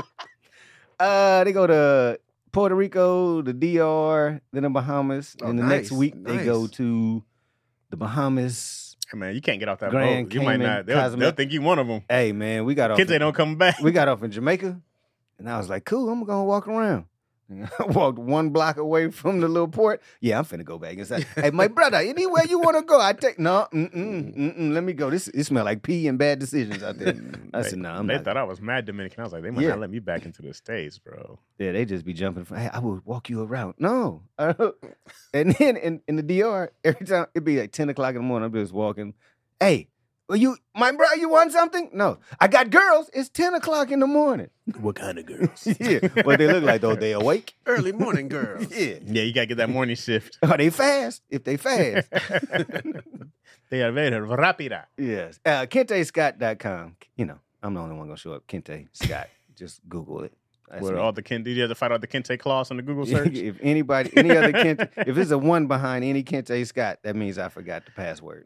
They go to Puerto Rico, the DR, then the Bahamas. Oh, and the nice, next week they go nice. to the Bahamas. Hey, man, you can't get off that Grand boat. You might Cayman, not. They'll Cozumel. think you one of them. Hey man, we got off. Kids, they don't come back. We got off in Jamaica, and I was like, "Cool, I'm gonna walk around." I walked 1 block away from the little port. Yeah, I'm finna go back inside. Hey, my brother, anywhere you want to go, I take. No, let me go. It smell like pee and bad decisions out there. I said, "No, I'm They not." thought I was mad Dominican. I was like, they might Yeah. not let me back into the States, bro. Yeah, they just be jumping. Hey, I will walk you around. No, and then in the DR, every time it'd be like 10 o'clock in the morning. I'm just walking. Hey, well, my bro, you want something? No, I got girls. It's 10 o'clock in the morning. What kind of girls? Yeah, what they look like though? They awake? Early morning girls. Yeah. Yeah, you got to get that morning shift. Are they fast? If they fast. They are very rápida. Yes. KenteScott.com. You know, I'm the only one going to show up. Kente Scott. Just Google it. That's Where me. all the Kente, did you have to fight all the Kente claws on the Google search? If anybody, any other Kente, if it's a 1 behind any Kente Scott, that means I forgot the password.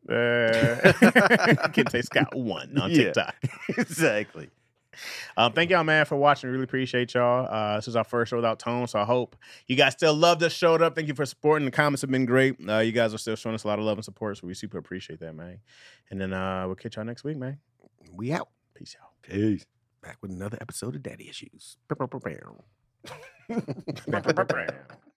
Kente Scott 1 on Yeah. TikTok. Exactly. Thank y'all, man, for watching. Really appreciate y'all. This is our first show without Tone, so I hope you guys still loved us, showed up. Thank you for supporting. The comments have been great. You guys are still showing us a lot of love and support, so we super appreciate that, man. And then we'll catch y'all next week, man. We out. Peace out. Peace. Back with another episode of Daddy Issues.